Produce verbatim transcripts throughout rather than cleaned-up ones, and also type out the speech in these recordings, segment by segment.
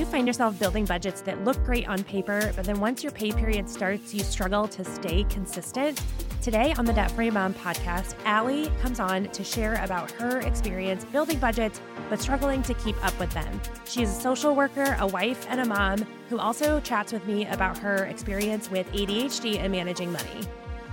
find yourself building budgets that look great on paper, but then once your pay period starts, you struggle to stay consistent? Today on the Debt Free Mom podcast, Allie comes on to share about her experience building budgets, but struggling to keep up with them. She's a social worker, a wife, and a mom who also chats with me about her experience with A D H D and managing money.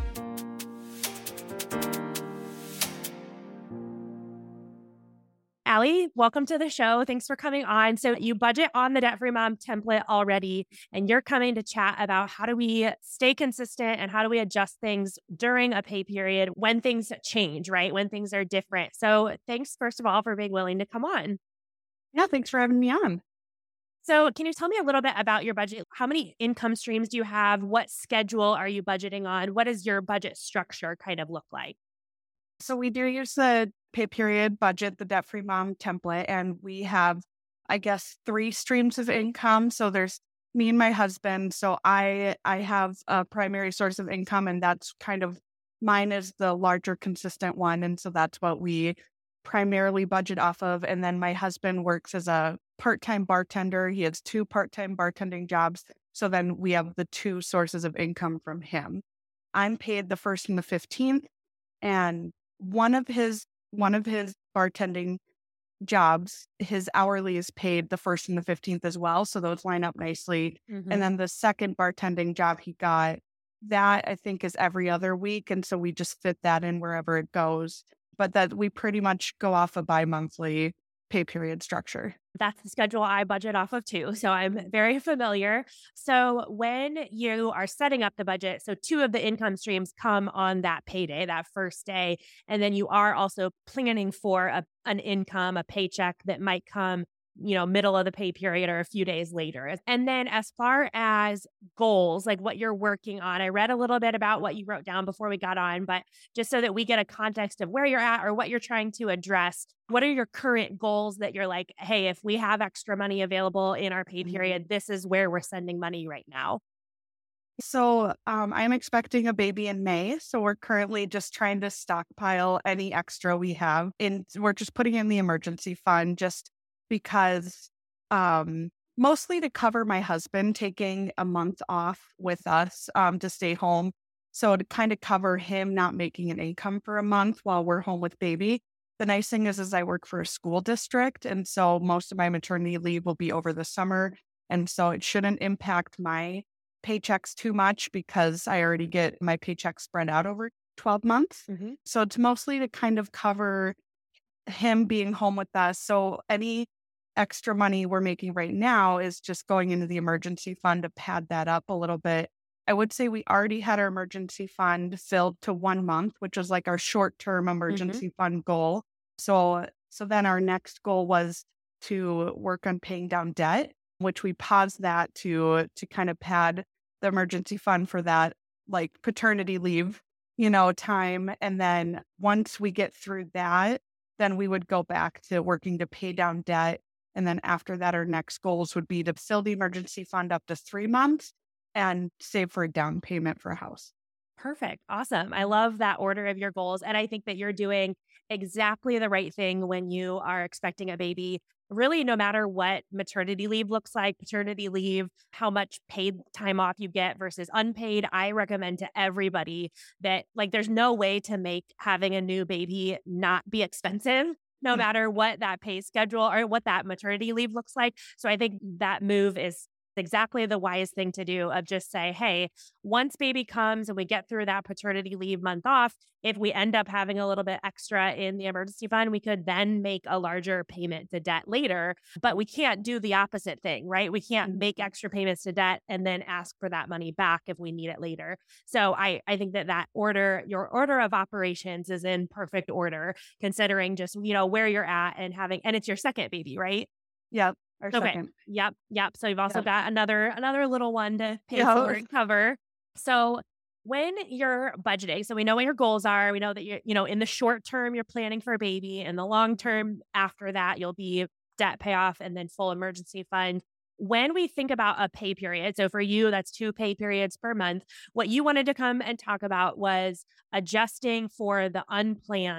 Allie, welcome to the show. Thanks for coming on. So you budget on the Debt Free Mom template already, and you're coming to chat about how do we stay consistent and how do we adjust things during a pay period when things change, right? When things are different. So thanks, first of all, for being willing to come on. Yeah, thanks for having me on. So can you tell me a little bit about your budget? How many income streams do you have? What schedule are you budgeting on? What does your budget structure kind of look like? So we do use the pay period budget, the Debt Free Mom template, and we have, I guess, three streams of income. So there's me and my husband. So I I have a primary source of income, and that's kind of mine is the larger, consistent one. And so that's what we primarily budget off of. And then my husband works as a part-time bartender. He has two part-time bartending jobs. So then we have the two sources of income from him. I'm paid the first and the fifteenth, and one of his one of his bartending jobs, his hourly is paid the first and the fifteenth as well. So those line up nicely. Mm-hmm. And then the second bartending job he got, that I think is every other week. And so we just fit that in wherever it goes. But that we pretty much go off a bi-monthly pay period structure. That's the schedule I budget off of too. So I'm very familiar. So when you are setting up the budget, so two of the income streams come on that payday, that first day. And then you are also planning for a, an income, a paycheck that might come, you know, middle of the pay period or a few days later. And then as far as goals, like what you're working on, I read a little bit about what you wrote down before we got on, but just so that we get a context of where you're at or what you're trying to address, what are your current goals that you're like, hey, if we have extra money available in our pay period, this is where we're sending money right now? So um, I'm expecting a baby in May. So we're currently just trying to stockpile any extra we have. And we're just putting in the emergency fund just because um, mostly to cover my husband taking a month off with us um, to stay home. So to kind of cover him not making an income for a month while we're home with baby. The nice thing is, is I work for a school district. And so most of my maternity leave will be over the summer. And so it shouldn't impact my paychecks too much because I already get my paycheck spread out over twelve months. Mm-hmm. So it's mostly to kind of cover him being home with us. So any extra money we're making right now is just going into the emergency fund to pad that up a little bit. I would say we already had our emergency fund filled to one month, which was like our short-term emergency mm-hmm. fund goal. So, so then our next goal was to work on paying down debt, which we paused that to, to kind of pad the emergency fund for that, like paternity leave, you know, time. And then once we get through that, then we would go back to working to pay down debt. And then after that, our next goals would be to fill the emergency fund up to three months and save for a down payment for a house. Perfect. Awesome. I love that order of your goals. And I think that you're doing exactly the right thing when you are expecting a baby. Really, no matter what maternity leave looks like, paternity leave, how much paid time off you get versus unpaid, I recommend to everybody that like there's no way to make having a new baby not be expensive, no mm-hmm. matter what that pay schedule or what that maternity leave looks like. So I think that move is exactly the wise thing to do of just say, hey, once baby comes and we get through that paternity leave month off, if we end up having a little bit extra in the emergency fund, we could then make a larger payment to debt later. But we can't do the opposite thing, right? We can't make extra payments to debt and then ask for that money back if we need it later. So I, I think that that order, your order of operations is in perfect order, considering just, you know, where you're at and having, and it's your second baby, right? Yeah. Our okay. Second. Yep. Yep. So you've also Yep. got another another little one to pay Yeah. for and cover. So when you're budgeting, so we know what your goals are. We know that you're, you know, in the short term, you're planning for a baby. In the long term, after that, you'll be debt payoff and then full emergency fund. When we think about a pay period, so for you, that's two pay periods per month. What you wanted to come and talk about was adjusting for the unplanned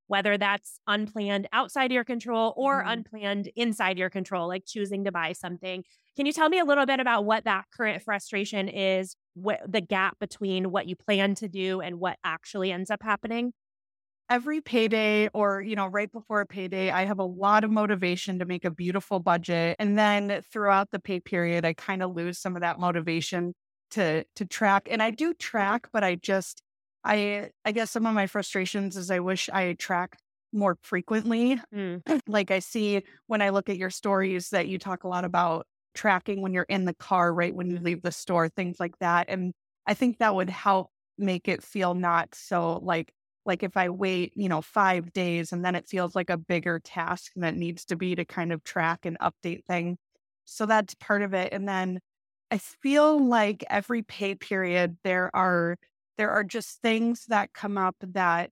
whether that's unplanned outside your control or Mhm. unplanned inside your control, like choosing to buy something. Can you tell me a little bit about what that current frustration is, what the gap between what you plan to do and what actually ends up happening? Every payday or, you know, right before a payday, I have a lot of motivation to make a beautiful budget. And then throughout the pay period, I kind of lose some of that motivation to to track. And I do track, but I just I I guess some of my frustrations is I wish I tracked more frequently. Mm, Like I see when I look at your stories that you talk a lot about tracking when you're in the car, right? When you leave the store, things like that. And I think that would help make it feel not so like, like if I wait, you know, five days and then it feels like a bigger task than it needs to be to kind of track and update thing. So that's part of it. And then I feel like every pay period there are there are just things that come up that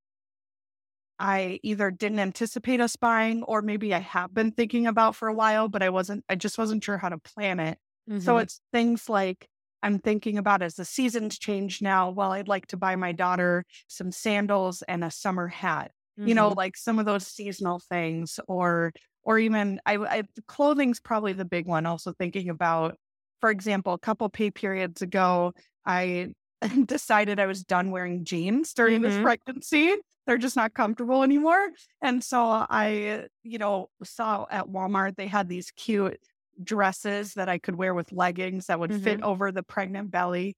I either didn't anticipate us buying or maybe I have been thinking about for a while, but I wasn't I just wasn't sure how to plan it. So mhm, it's things like I'm thinking about as the seasons change now, well, I'd like to buy my daughter some sandals and a summer hat. You know, mhm, like some of those seasonal things or or even I, I clothing's probably the big one. Also thinking about, for example, a couple pay periods ago, I decided I was done wearing jeans during this mhm, pregnancy. They're just not comfortable anymore. And so I, you know, saw at Walmart, they had these cute dresses that I could wear with leggings that would fit mhm. over the pregnant belly.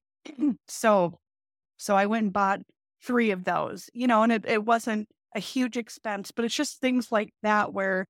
So, so I went and bought three of those, you know, and it, it wasn't a huge expense, but it's just things like that where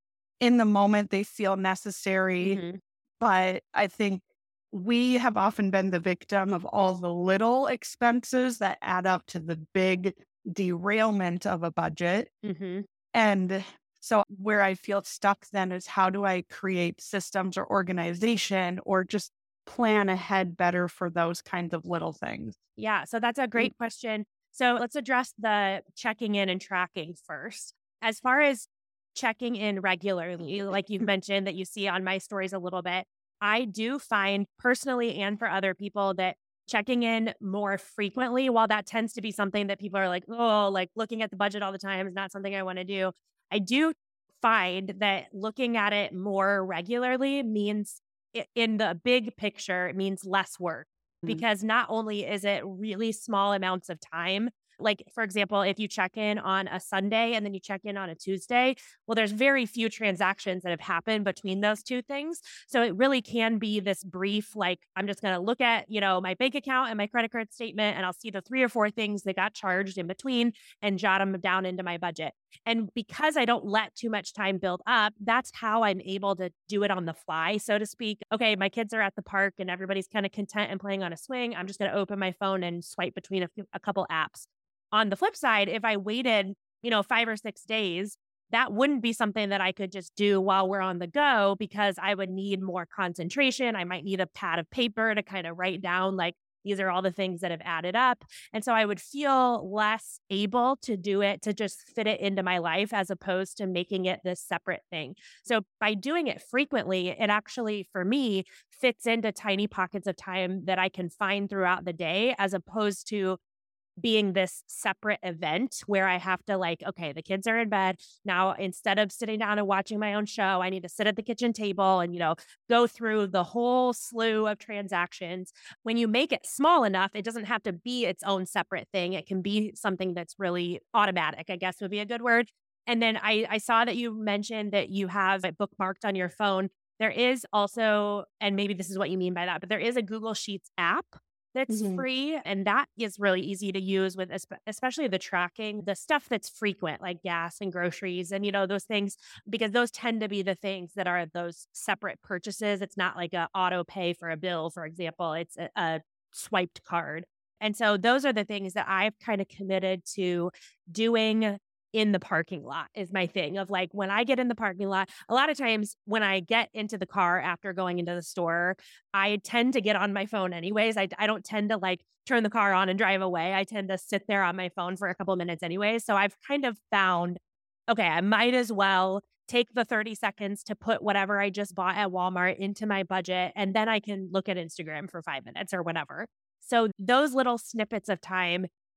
in the moment they feel necessary. Mhm. But I think we have often been the victim of all the little expenses that add up to the big derailment of a budget. Mhm. And so, where I feel stuck then is how do I create systems or organization or just plan ahead better for those kinds of little things? Yeah, so that's a Mm. great question. So let's address the checking in and tracking first. As far as checking in regularly, like you've mentioned that you see on my stories a little bit, I do find personally and for other people that checking in more frequently, while that tends to be something that people are like, oh, like looking at the budget all the time is not something I want to do. I do find that looking at it more regularly means i- in the big picture, it means less work Mm. because not only is it really small amounts of time, like for example, if you check in on a Sunday and then you check in on a Tuesday, well, there's very few transactions that have happened between those two things. So it really can be this brief, like, I'm just going to look at, you know, my bank account and my credit card statement, and I'll see the three or four things that got charged in between and jot them down into my budget. And because I don't let too much time build up, that's how I'm able to do it on the fly, so to speak. Okay, my kids are at the park and everybody's kind of content and playing on a swing. I'm just going to open my phone and swipe between a, few, a couple apps. On the flip side, if I waited, you know, five or six days, that wouldn't be something that I could just do while we're on the go because I would need more concentration. I might need a pad of paper to kind of write down, like, these are all the things that have added up. And so I would feel less able to do it, to just fit it into my life as opposed to making it this separate thing. So by doing it frequently, it actually, for me, fits into tiny pockets of time that I can find throughout the day as opposed to being this separate event where I have to like, okay, the kids are in bed. Now, instead of sitting down and watching my own show, I need to sit at the kitchen table and, you know, go through the whole slew of transactions. When you make it small enough, it doesn't have to be its own separate thing. It can be something that's really automatic, I guess would be a good word. And then I, I saw that you mentioned that you have it bookmarked on your phone. There is also, and maybe this is what you mean by that, but there is a Google Sheets app that's Mhm. free, and that is really easy to use with espe especially the tracking, the stuff that's frequent, like gas and groceries and, you know, those things, because those tend to be the things that are those separate purchases. It's not like a auto pay for a bill, for example. It's a a swiped card. And so those are the things that I've kinda committed to doing in the parking lot is my thing of like, when I get in the parking lot, a lot of times when I get into the car after going into the store, I tend to get on my phone anyways. I I don't tend to like turn the car on and drive away. I tend to sit there on my phone for a couple minutes anyways. So I've kind of found, okay, I might as well take the thirty seconds to put whatever I just bought at Walmart into my budget, and then I can look at Instagram for five minutes or whatever. So those little snippets of time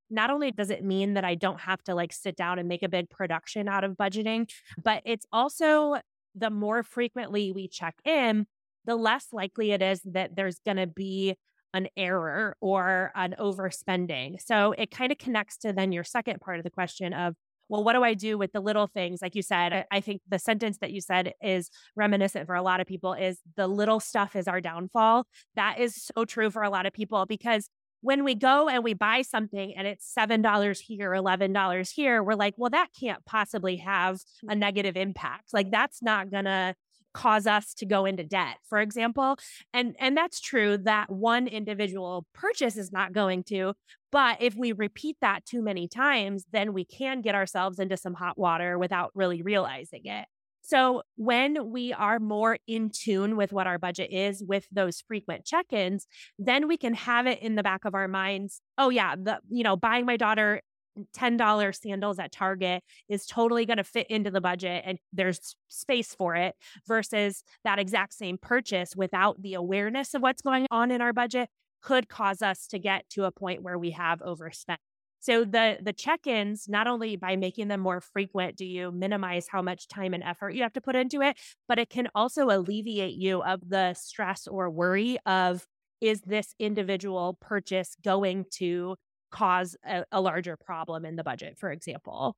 not only does it mean that I don't have to like sit down and make a big production out of budgeting, but it's also the more frequently we check in, the less likely it is that there's going to be an error or an overspending. So it kind of connects to then your second part of the question of, well, what do I do with the little things? Like you said, I, I think the sentence that you said is reminiscent for a lot of people is the little stuff is our downfall. That is so true for a lot of people because when we go and we buy something and it's seven dollars here, eleven dollars here, we're like, well, that can't possibly have a negative impact. Like that's not going to cause us to go into debt, for example. And and that's true that one individual purchase is not going to, but if we repeat that too many times, then we can get ourselves into some hot water without really realizing it. So when we are more in tune with what our budget is with those frequent check-ins, then we can have it in the back of our minds. Oh yeah, the you know, buying my daughter ten dollars sandals at Target is totally going to fit into the budget and there's space for it versus that exact same purchase without the awareness of what's going on in our budget could cause us to get to a point where we have overspent. So the the check-ins, not only by making them more frequent, do you minimize how much time and effort you have to put into it, but it can also alleviate you of the stress or worry of, is this individual purchase going to cause a, a larger problem in the budget, for example?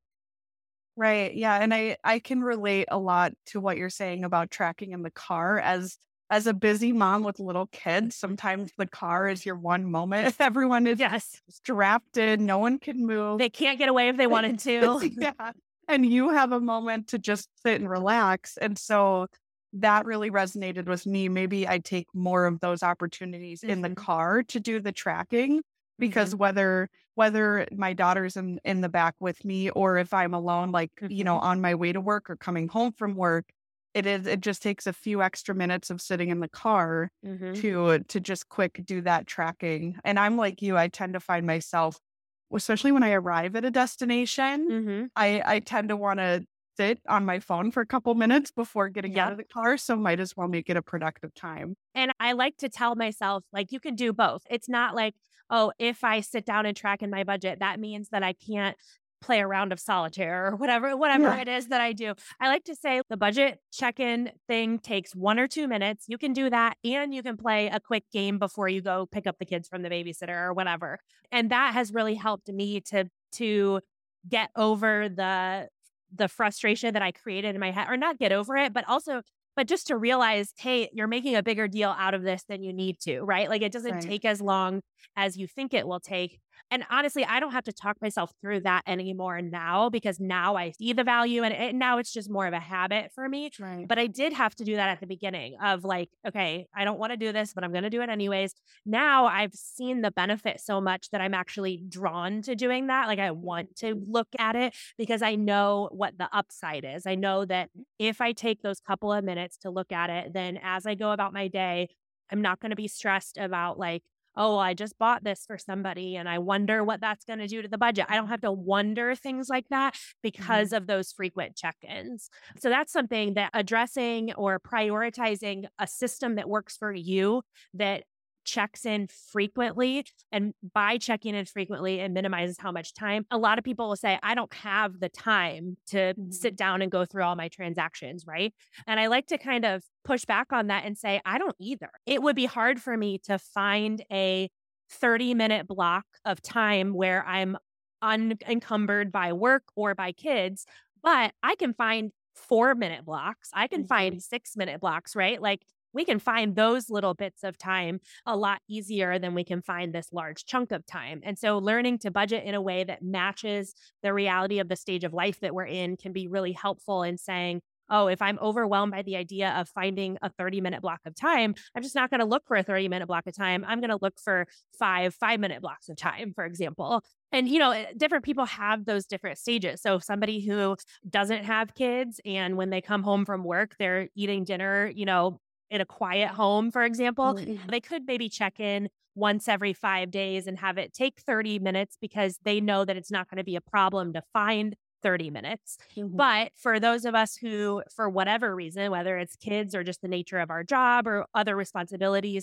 Right. Yeah. And I, I can relate a lot to what you're saying about tracking in the car as as a busy mom with little kids. Sometimes the car is your one moment. Everyone is Yes. strapped in, no one can move. They can't get away if they wanted to. Yeah. And you have a moment to just sit and relax. And so that really resonated with me. Maybe I take more of those opportunities in the Mhm. car to do the tracking because Mhm. whether whether my daughter's in in the back with me or if I'm alone, like, you know, Mhm. on my way to work or coming home from work, it is it just takes a few extra minutes of sitting in the car Mhm. to to just quick do that tracking. And I'm like you, I tend to find myself, especially when I arrive at a destination, Mhm. I I tend to want to sit on my phone for a couple minutes before getting out Yep. of the car, so might as well make it a productive time. And I like to tell myself, like, you can do both. It's not like, oh, if I sit down and track in my budget, that means that I can't play a round of solitaire or whatever, whatever Yeah. it is that I do. I like to say the budget check-in thing takes one or two minutes. You can do that and you can play a quick game before you go pick up the kids from the babysitter or whatever. And that has really helped me to to get over the the frustration that I created in my head, or not get over it, but also but just to realize, hey, you're making a bigger deal out of this than you need to, right? Like it doesn't Right. take as long as you think it will take. And honestly, I don't have to talk myself through that anymore now because now I see the value and it, now it's just more of a habit for me. Right. But I did have to do that at the beginning of like, okay, I don't want to do this, but I'm going to do it anyways. Now I've seen the benefit so much that I'm actually drawn to doing that. Like I want to look at it because I know what the upside is. I know that if I take those couple of minutes to look at it, then as I go about my day, I'm not going to be stressed about like, oh, I just bought this for somebody and I wonder what that's going to do to the budget. I don't have to wonder things like that because Mhm. of those frequent check ins. So that's something that addressing or prioritizing a system that works for you that checks in frequently, and by checking in frequently it minimizes how much time. A lot of people will say, I don't have the time to Mhm. sit down and go through all my transactions, right? And I like to kind of push back on that and say, I don't either. It would be hard for me to find a thirty minute block of time where I'm unencumbered by work or by kids, but I can find four minute blocks. I can Mhm. find six minute blocks, right? Like we can find those little bits of time a lot easier than we can find this large chunk of time. And so learning to budget in a way that matches the reality of the stage of life that we're in can be really helpful in saying, oh, if I'm overwhelmed by the idea of finding a thirty minute block of time, I'm just not going to look for a thirty minute block of time. I'm going to look for five five minute blocks of time, for example. And, you know, eh, different people have those different stages. So somebody who doesn't have kids and when they come home from work, they're eating dinner, you know, in a quiet home, for example, Mhm. they could maybe check in once every five days and have it take thirty minutes because they know that it's not going to be a problem to find thirty minutes. Mhm. But for those of us who, for whatever reason, whether it's kids or just the nature of our job or other responsibilities,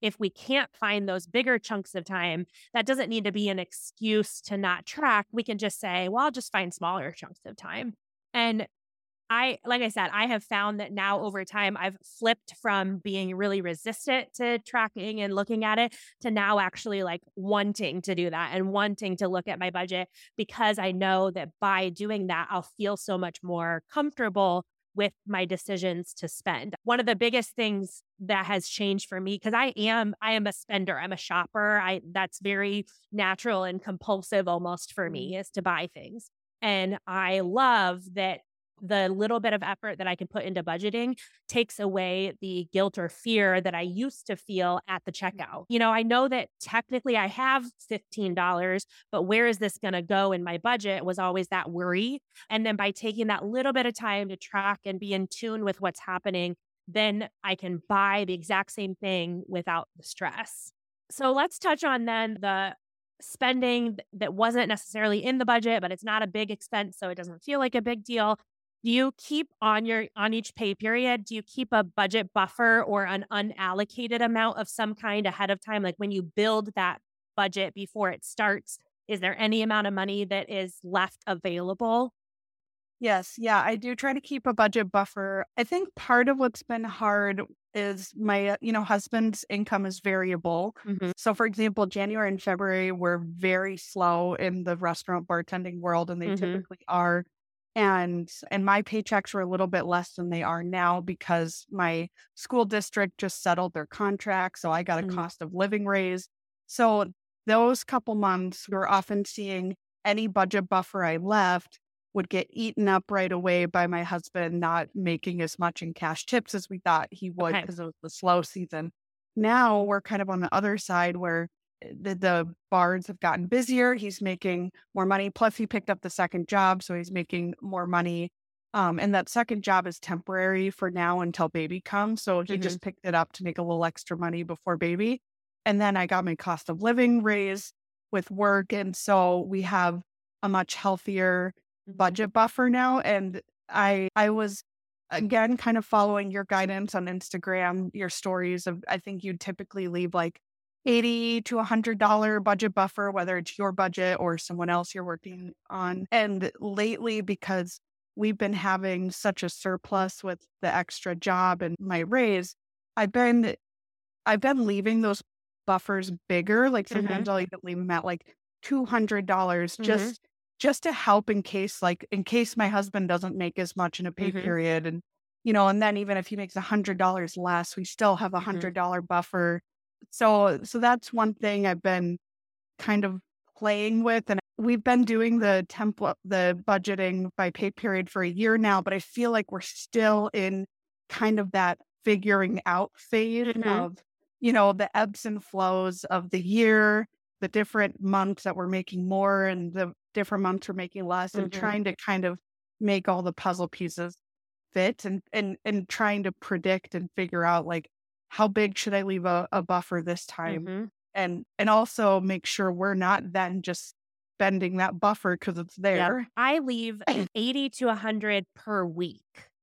if we can't find those bigger chunks of time, that doesn't need to be an excuse to not track. We can just say, well, I'll just find smaller chunks of time. And I, like I said, I have found that now over time, I've flipped from being really resistant to tracking and looking at it to now actually like wanting to do that and wanting to look at my budget, because I know that by doing that, I'll feel so much more comfortable with my decisions to spend. One of the biggest things that has changed for me, because I am, I am a spender, I'm a shopper. I, that's very natural and compulsive almost for me, is to buy things. And I love that the little bit of effort that I can put into budgeting takes away the guilt or fear that I used to feel at the checkout. You know, I know that technically I have fifteen dollars, but where is this going to go in my budget was always that worry. And then by taking that little bit of time to track and be in tune with what's happening, then I can buy the exact same thing without the stress. So let's touch on then the spending that wasn't necessarily in the budget, but it's not a big expense, so it doesn't feel like a big deal. Do you keep on your on each pay period, do you keep a budget buffer or an unallocated amount of some kind ahead of time? Like when you build that budget before it starts, is there any amount of money that is left available? Yes, yeah, I do try to keep a budget buffer. I think part of what's been hard is my, uh, you know, husband's income is variable. Mhm, So, for example, January and February were very slow in the restaurant bartending world, and they mhm, typically are. And and my paychecks were a little bit less than they are now because my school district just settled their contract, so I got a mhm. cost of living raise. So those couple months, we were often seeing any budget buffer I left would get eaten up right away by my husband not making as much in cash tips as we thought he would Okay. because it was the slow season. Now we're kind of on the other side where eh, the, the bars have gotten busier. He's making more money. Plus, he picked up the second job, so he's making more money. Um, and that second job is temporary for now until baby comes. So he Mhm, just picked it up to make a little extra money before baby. And then I got my cost of living raise with work. And so we have a much healthier mhm. budget buffer now. And I I was again kind of following your guidance on Instagram, your stories of I think you typically leave like eighty to a hundred dollar budget buffer, whether it's your budget or someone else you're working on. And lately, because we've been having such a surplus with the extra job and my raise, I've been I've been leaving those buffers bigger. Like Mhm, sometimes I'll even leave them at like two hundred dollars mhm, just just to help in case like in case my husband doesn't make as much in a pay mhm, period. And you know, and then even if he makes a hundred dollars less, we still have a mhm. hundred dollar buffer. So so that's one thing I've been kind of playing with. And we've been doing the template the budgeting by pay period for a year now, but I feel like we're still in kind of that figuring out phase Mhm, of, you know, the ebbs and flows of the year, the different months that we're making more and the different months we're making less, and mhm, trying to kind of make all the puzzle pieces fit and and and trying to predict and figure out like how big should I leave a, a buffer this time, mhm. and and also make sure we're not then just spending that buffer because it's Yep. there. I leave eighty to a hundred per week.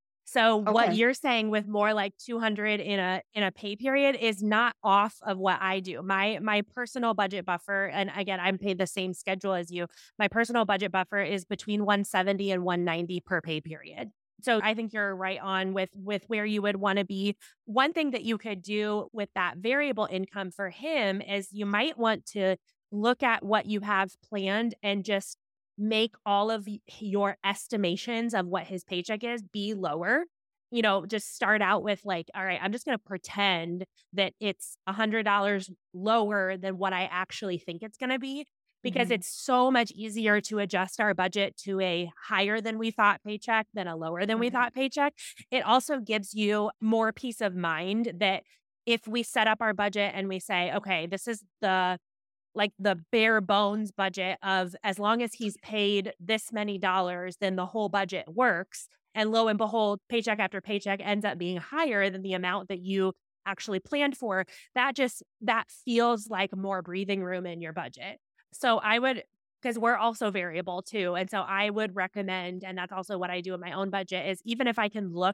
So what Okay. you're saying with more like two hundred in a in a pay period is not off of what I do. My my personal budget buffer, and again, I'm paid the same schedule as you. My personal budget buffer is between one seventy and one ninety per pay period. So I think you're right on with with where you would want to be. One thing that you could do with that variable income for him is you might want to look at what you have planned and just make all of y- your estimations of what his paycheck is be lower. You know, just start out with like, all right, I'm just going to pretend that it's a hundred dollars lower than what I actually think it's going to be, because Mhm. it's so much easier to adjust our budget to a higher than we thought paycheck than a lower than we Mhm. thought paycheck. It also gives you more peace of mind that if we set up our budget and we say, okay, this is the like the bare bones budget of as long as he's paid this many dollars, then the whole budget works. And lo and behold, paycheck after paycheck ends up being higher than the amount that you actually planned for. That just that feels like more breathing room in your budget. So I would, because we're also variable too. And so I would recommend, and that's also what I do in my own budget, is even if I can look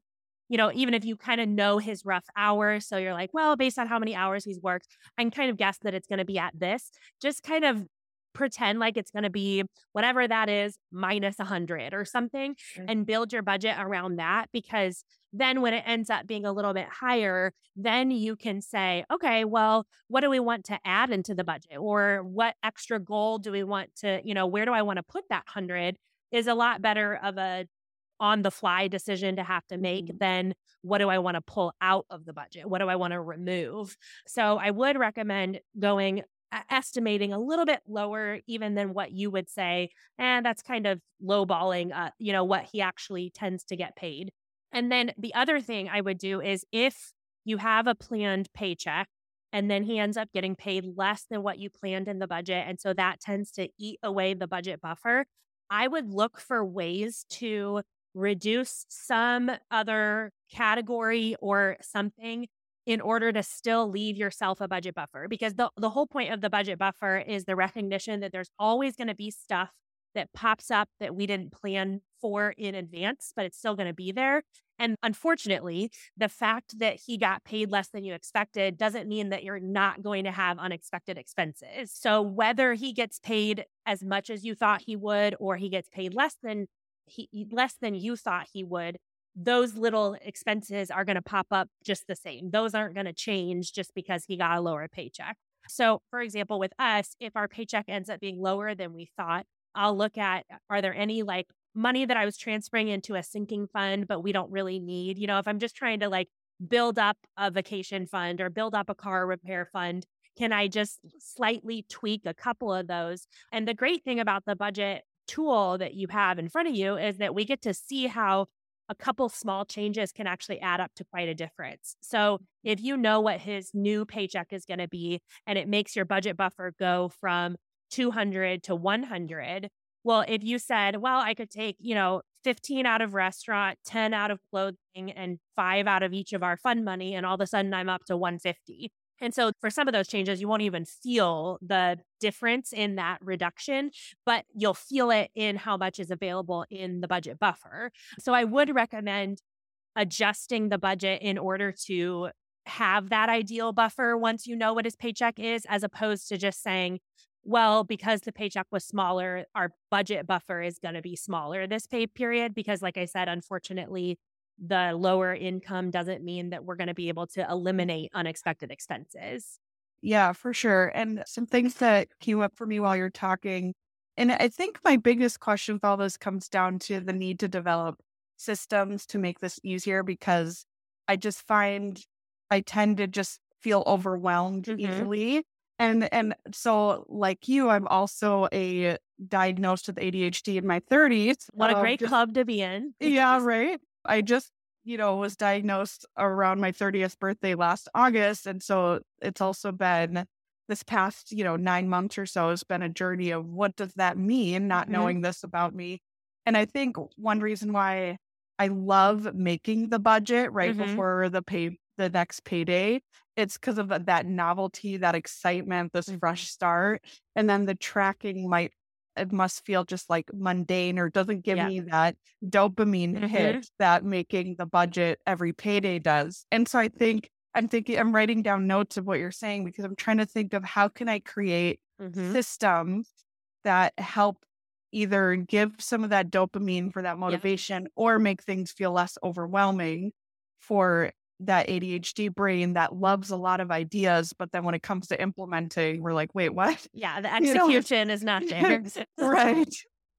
you know, even if you kind of know his rough hours, so you're like, well, based on how many hours he's worked, I can kind of guess that it's going to be at this. Just kind of pretend like it's going to be whatever that is minus one hundred or something Mm. and build your budget around that, because then when it ends up being a little bit higher, then you can say, okay, well, what do we want to add into the budget, or what extra goal do we want to, you know, where do I want to put that one hundred is a lot better of a on the fly decision to have to make Mhm. than what do I want to pull out of the budget? What do I want to remove? So I would recommend going uh, estimating a little bit lower even than what you would say, and that's kind of lowballing uh, you know, what he actually tends to get paid. And then the other thing I would do is if you have a planned paycheck and then he ends up getting paid less than what you planned in the budget, and so that tends to eat away the budget buffer, I would look for ways to reduce some other category or something in order to still leave yourself a budget buffer. Because the, the whole point of the budget buffer is the recognition that there's always going to be stuff that pops up that we didn't plan for in advance, but it's still going to be there. And unfortunately, the fact that he got paid less than you expected doesn't mean that you're not going to have unexpected expenses. So whether he gets paid as much as you thought he would, or he gets paid less than he less than you thought he would, those little expenses are going to pop up just the same. Those aren't going to change just because he got a lower paycheck. So, for example, with us, if our paycheck ends up being lower than we thought, I'll look at, are there any like money that I was transferring into a sinking fund, but we don't really need? You know, if I'm just trying to like build up a vacation fund or build up a car repair fund, can I just slightly tweak a couple of those? And the great thing about the budget tool that you have in front of you is that we get to see how a couple small changes can actually add up to quite a difference. So if you know what his new paycheck is going to be and it makes your budget buffer go from two hundred to one hundred, well, if you said, well, I could take, you know, fifteen out of restaurant, ten out of clothing, and five out of each of our fund money, and all of a sudden I'm up to one hundred fifty. And so for some of those changes, you won't even feel the difference in that reduction, but you'll feel it in how much is available in the budget buffer. So I would recommend adjusting the budget in order to have that ideal buffer once you know what his paycheck is, as opposed to just saying, well, because the paycheck was smaller, our budget buffer is going to be smaller this pay period. Because, like I said, unfortunately, the lower income doesn't mean that we're going to be able to eliminate unexpected expenses. Yeah, for sure. And some things that came up for me while you're talking. And I think my biggest question with all this comes down to the need to develop systems to make this easier, because I just find I tend to just feel overwhelmed Mhm. easily. And and so like you, I'm also a diagnosed with A D H D in my thirties. What a Um, great just club to be in. yeah, right. I just, you know, was diagnosed around my thirtieth birthday last August. And so it's also been this past, you know, nine months or so has been a journey of what does that mean, not Mhm. knowing this about me. And I think one reason why I love making the budget right Mhm. before the pay, the next payday, it's because of that novelty, that excitement, this Mhm. fresh start. And then the tracking might, it must feel just like mundane or doesn't give Yeah. me that dopamine Mhm. hit that making the budget every payday does. And so I think I'm thinking, I'm writing down notes of what you're saying, because I'm trying to think of how can I create Mhm. systems that help either give some of that dopamine for that Yeah. motivation or make things feel less overwhelming for that A D H D brain that loves a lot of ideas. But then when it comes to implementing, we're like, wait, what? Yeah, the You know, it's execution is not there. right.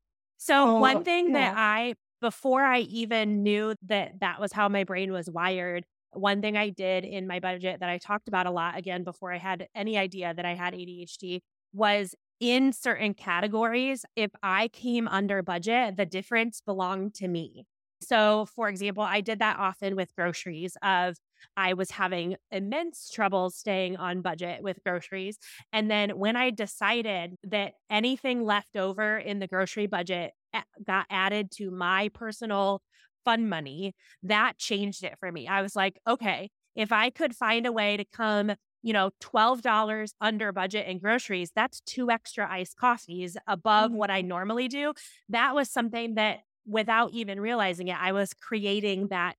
So one Oh, thing that yeah. I, before I even knew that that was how my brain was wired, one thing I did in my budget that I talked about a lot, again, before I had any idea that I had A D H D, was in certain categories, if I came under budget, the difference belonged to me. So, for example, I did that often with groceries of I was having immense trouble staying on budget with groceries. And then when I decided that anything left over in the grocery budget a- got added to my personal fund money, that changed it for me. I was like, okay, if I could find a way to come, you know, twelve dollars under budget in groceries, that's two extra iced coffees above what I Mhm. normally do. That was something that without even realizing it, I was creating that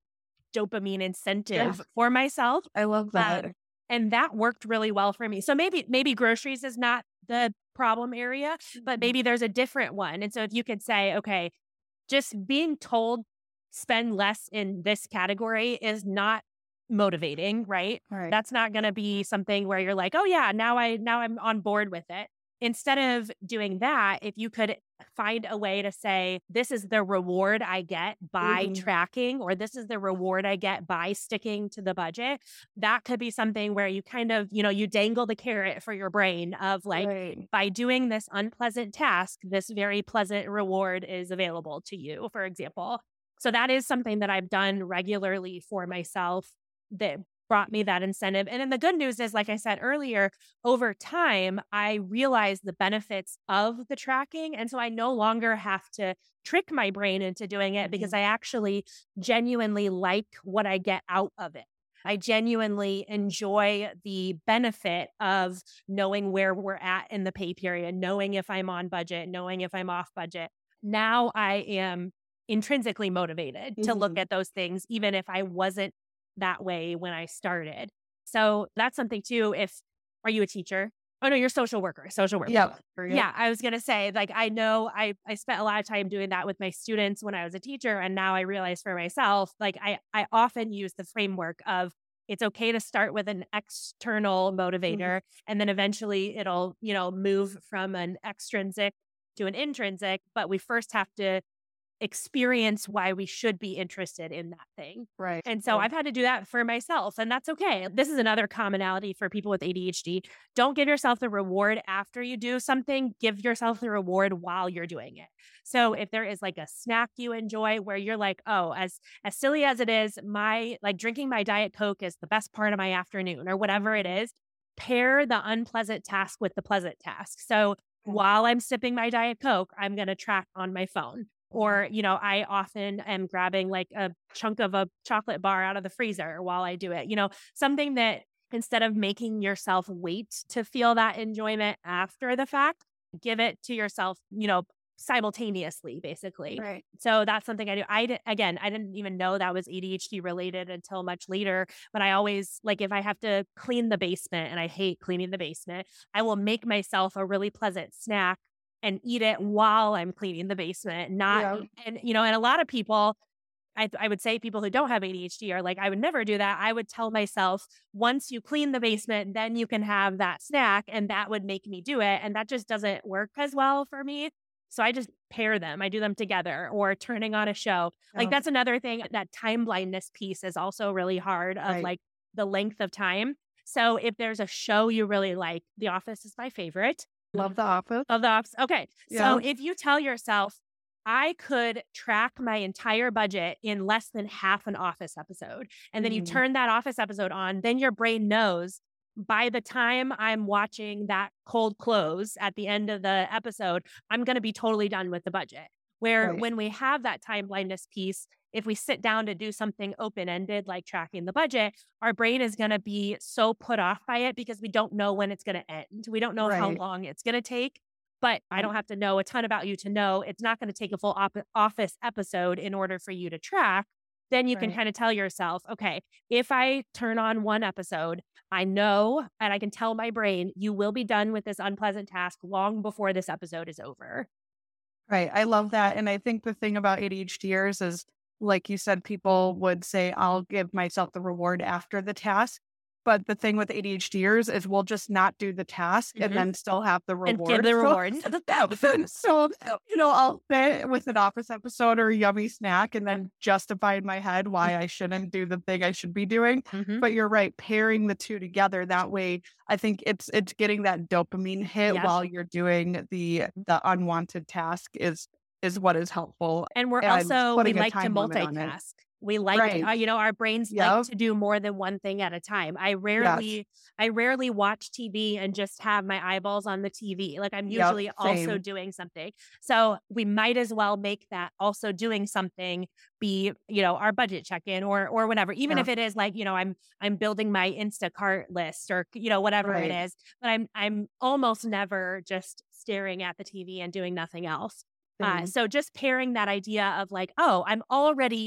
dopamine incentive Yeah. for myself. I love that. Um, and that worked really well for me. So maybe, maybe groceries is not the problem area, but maybe there's a different one. And so if you could say, okay, just being told spend less in this category is not motivating, right? Right. That's not going to be something where you're like, oh yeah, now I now I'm on board with it. Instead of doing that, if you could find a way to say, this is the reward I get by Mhm. tracking, or this is the reward I get by sticking to the budget, that could be something where you kind of, you know, you dangle the carrot for your brain of like, Right. by doing this unpleasant task, this very pleasant reward is available to you, for example. So that is something that I've done regularly for myself that brought me that incentive. And then the good news is, like I said earlier, over time, I realized the benefits of the tracking. And so I no longer have to trick my brain into doing it because Mhm. I actually genuinely like what I get out of it. I genuinely enjoy the benefit of knowing where we're at in the pay period, knowing if I'm on budget, knowing if I'm off budget. Now I am intrinsically motivated to look Mhm. at those things, even if I wasn't that way when I started. So that's something too. If are you a teacher? Oh no, you're a social worker. Social worker. Yep. Yep. Yeah, I was gonna say, like, I know I I spent a lot of time doing that with my students when I was a teacher, and now I realize for myself, like I I often use the framework of it's okay to start with an external Mhm. motivator, and then eventually it'll, you know, move from an extrinsic to an intrinsic, but we first have to experience why we should be interested in that thing. Right. And so Right. I've had to do that for myself, and that's okay. This is another commonality for people with A D H D. Don't give yourself the reward after you do something, give yourself the reward while you're doing it. So if there is like a snack you enjoy where you're like, "Oh, as as silly as it is, my like drinking my Diet Coke is the best part of my afternoon," or whatever it is, pair the unpleasant task with the pleasant task. So Yeah. while I'm sipping my Diet Coke, I'm going to track on my phone. Or, you know, I often am grabbing like a chunk of a chocolate bar out of the freezer while I do it. You know, something that instead of making yourself wait to feel that enjoyment after the fact, give it to yourself, you know, simultaneously, basically. Right. So that's something I do. I did, again, I didn't even know that was A D H D related until much later. But I always like if I have to clean the basement, and I hate cleaning the basement, I will make myself a really pleasant snack and eat it while I'm cleaning the basement. Not, Yeah. and you know, and a lot of people, I, I would say people who don't have A D H D are like, I would never do that. I would tell myself, once you clean the basement, then you can have that snack, and that would make me do it. And that just doesn't work as well for me. So I just pair them. I do them together, or turning on a show. Like Yeah. that's another thing. That time blindness piece is also really hard of Right. like the length of time. So if there's a show you really like, The Office is my favorite. Love The Office. Of the Office. Okay. Yeah. So if you tell yourself, I could track my entire budget in less than half an Office episode, and then you Mhm. turn that Office episode on, then your brain knows by the time I'm watching that cold close at the end of the episode, I'm going to be totally done with the budget. Where Right. when we have that time blindness piece, if we sit down to do something open ended like tracking the budget, our brain is going to be so put off by it because we don't know when it's going to end. We don't know how Right. long it's going to take. But I don't Right. have to know a ton about you to know it's not going to take a full op- Office episode in order for you to track. Then you can Right. kind of tell yourself, okay, if I turn on one episode, I know and I can tell my brain, you will be done with this unpleasant task long before this episode is over. Right. I love that. And I think the thing about ADHDers is, like you said, people would say, I'll give myself the reward after the task. But the thing with ADHDers is we'll just not do the task and Mhm. then still have the And reward. give the So- reward. So, you know, I'll sit with an Office episode or a yummy snack and then justify in my head why I shouldn't do the thing I should be doing. Mhm. But you're right, pairing the two together that way, I think it's it's getting that dopamine hit Yep. while you're doing the the unwanted task is is what is helpful. And we're And also, we putting a like to time limit on it. multitask. We like, Right. uh, you know, our brains Yep. like to do more than one thing at a time. I rarely, I rarely watch T V and just have my eyeballs on the T V. Like I'm Yep, usually also same. doing something. So we might as well make that also doing something be, you know, our budget check-in or, or whatever, even Yeah. if it is like, you know, I'm, I'm building my Instacart list or, you know, whatever it Right. is, but I'm, I'm almost never just staring at the T V and doing nothing else. Uh, Same. so just pairing that idea of like, oh, I'm already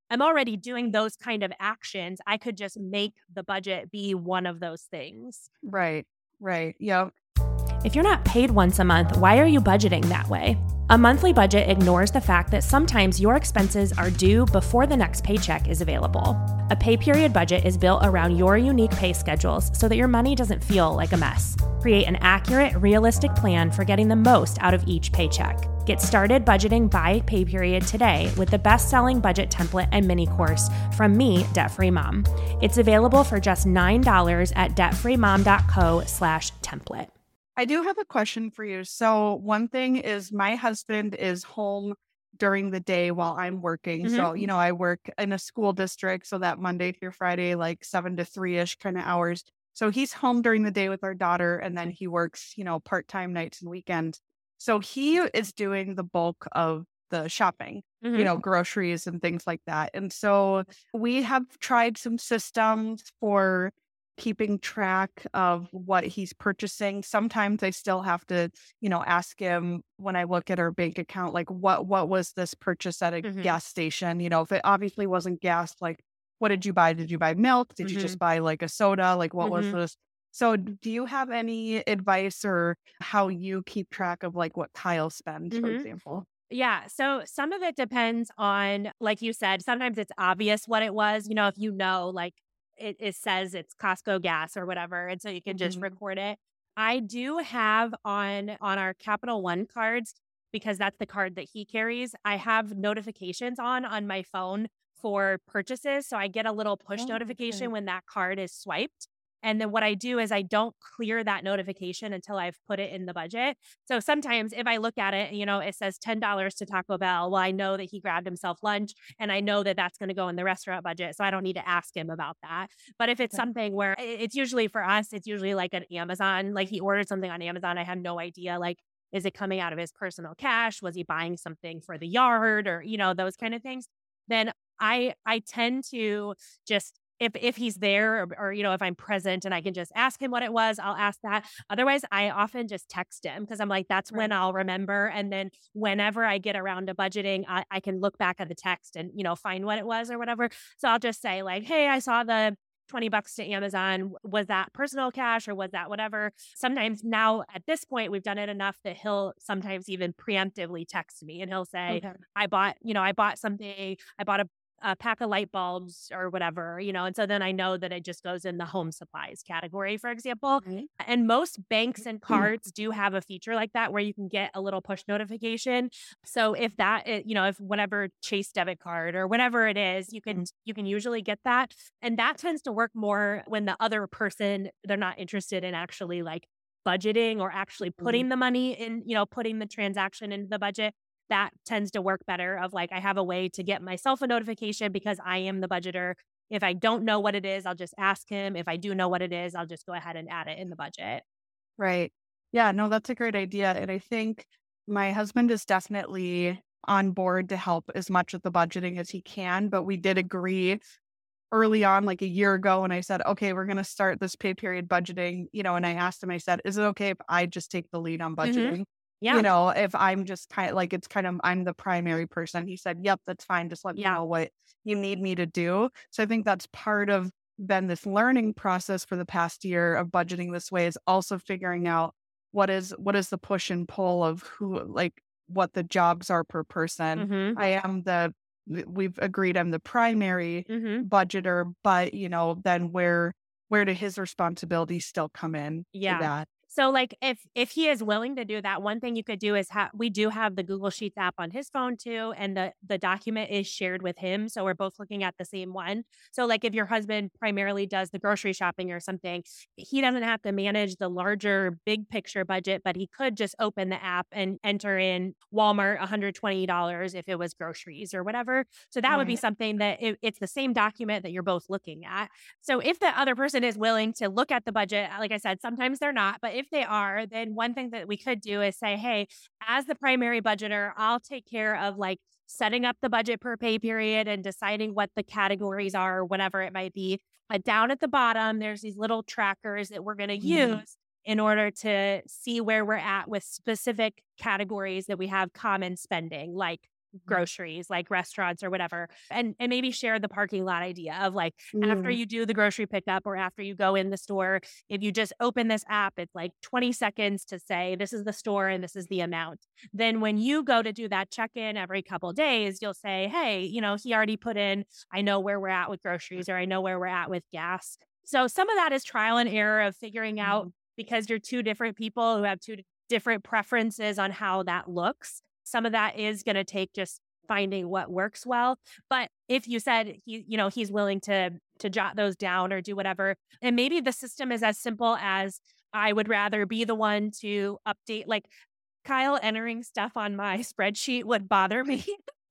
I'm already doing those kind of actions. I could just make the budget be one of those things. Right. Right. Yep. If you're not paid once a month, why are you budgeting that way? A monthly budget ignores the fact that sometimes your expenses are due before the next paycheck is available. A pay period budget is built around your unique pay schedules so that your money doesn't feel like a mess. Create an accurate, realistic plan for getting the most out of each paycheck. Get started budgeting by pay period today with the best-selling budget template and mini course from me, Debt Free Mom. It's available for just nine dollars at debtfreemom.co slash template. I do have a question for you. So one thing is my husband is home during the day while I'm working. Mm-hmm. So, you know, I work in a school district, so that Monday through Friday, like seven to three-ish kind of hours. So he's home during the day with our daughter, and then he works, you know, part-time nights and weekends. So he is doing the bulk of the shopping, Mm-hmm. you know, groceries and things like that. And so we have tried some systems for keeping track of what he's purchasing. Sometimes I still have to, you know, ask him when I look at our bank account, like what what was this purchase at a Mm-hmm. gas station? You know, if it obviously wasn't gas, like what did you buy? Did you buy milk? Did Mm-hmm. you just buy like a soda? Like what Mm-hmm. was this? So do you have any advice or how you keep track of like what Kyle spends, for Mm-hmm. example? Yeah. So some of it depends on, like you said, sometimes it's obvious what it was. You know, if you know, like it, it says it's Costco gas or whatever. And so you can just Mhm. record it. I do have on on our Capital One cards, because that's the card that he carries. I have notifications on on my phone for purchases. So I get a little push Oh, notification okay. when that card is swiped. And then what I do is I don't clear that notification until I've put it in the budget. So sometimes if I look at it, you know, it says ten dollars to Taco Bell. Well, I know that he grabbed himself lunch, and I know that that's going to go in the restaurant budget. So I don't need to ask him about that. But if it's Okay. something where i- it's usually for us, it's usually like an Amazon, like he ordered something on Amazon. I have no idea, like, is it coming out of his personal cash? Was he buying something for the yard, or, you know, those kind of things? Then I, I tend to just, if if he's there, or, or, you know, if I'm present and I can just ask him what it was, I'll ask that. Otherwise, I often just text him, because I'm like, that's when Right. I'll remember. And then whenever I get around to budgeting, I, I can look back at the text and, you know, find what it was or whatever. So I'll just say like, hey, I saw the twenty bucks to Amazon. Was that personal cash or was that whatever? Sometimes now at this point, we've done it enough that he'll sometimes even preemptively text me, and he'll say, Okay. I bought, you know, I bought something, I bought a a pack of light bulbs or whatever, you know, and so then I know that it just goes in the home supplies category, for example. Right. And most banks and cards do have a feature like that where you can get a little push notification. So if that, i- you know, if whatever Chase debit card or whatever it is, you can you can usually get that, and that tends to work more when the other person, they're not interested in actually like budgeting or actually Mhm. putting the money in, you know, putting the transaction into the budget. That tends to work better, of like, I have a way to get myself a notification because I am the budgeter. If I don't know what it is, I'll just ask him. If I do know what it is, I'll just go ahead and add it in the budget. Right. Yeah, no, that's a great idea. And I think my husband is definitely on board to help as much with the budgeting as he can. But we did agree early on, like a year ago, when I said, okay, we're going to start this pay period budgeting, you know, and I asked him, I said, is it okay if I just take the lead on Mm-hmm. budgeting? Yeah. You know, if I'm just kind of like, it's kind of, I'm the primary person. He said, yep, that's fine. Just let me Yeah. know what you need me to do. So I think that's part of then this learning process for the past year of budgeting this way, is also figuring out what is, what is the push and pull of who, like what the jobs are per person. Mm-hmm. I am the, we've agreed I'm the primary Mm-hmm. budgeter, but you know, then where, where do his responsibilities still come in to Yeah. that? So like if if he is willing to do that, one thing you could do is have, we do have the Google Sheets app on his phone too, and the the document is shared with him, so we're both looking at the same one. So like if your husband primarily does the grocery shopping or something, he doesn't have to manage the larger big picture budget, but he could just open the app and enter in Walmart one hundred twenty dollars if it was groceries or whatever. So that would be Right. something that it, it's the same document that you're both looking at. So if the other person is willing to look at the budget, like I said, sometimes they're not, but if they are, then one thing that we could do is say, hey, as the primary budgeter, I'll take care of like setting up the budget per pay period and deciding what the categories are, whatever it might be. But down at the bottom, there's these little trackers that we're going to Mhm. use in order to see where we're at with specific categories that we have common spending, like Mhm. groceries, like restaurants or whatever, and and maybe share the parking lot idea of like after Mm. you do the grocery pickup or after you go in the store, if you just open this app, it's like twenty seconds to say this is the store and this is the amount. Then when you go to do that check-in every couple days, you'll say, "Hey, you know, he already put in, I know where we're at with groceries or I know where we're at with gas." So some of that is trial and error of figuring out Mhm. because you're two different people who have two different preferences on how that looks. Some of that is going to take just finding what works well. But if you said he, you know, he's willing to to jot those down or do whatever, and maybe the system is as simple as I would rather be the one to update, like Kyle entering stuff on my spreadsheet would bother me.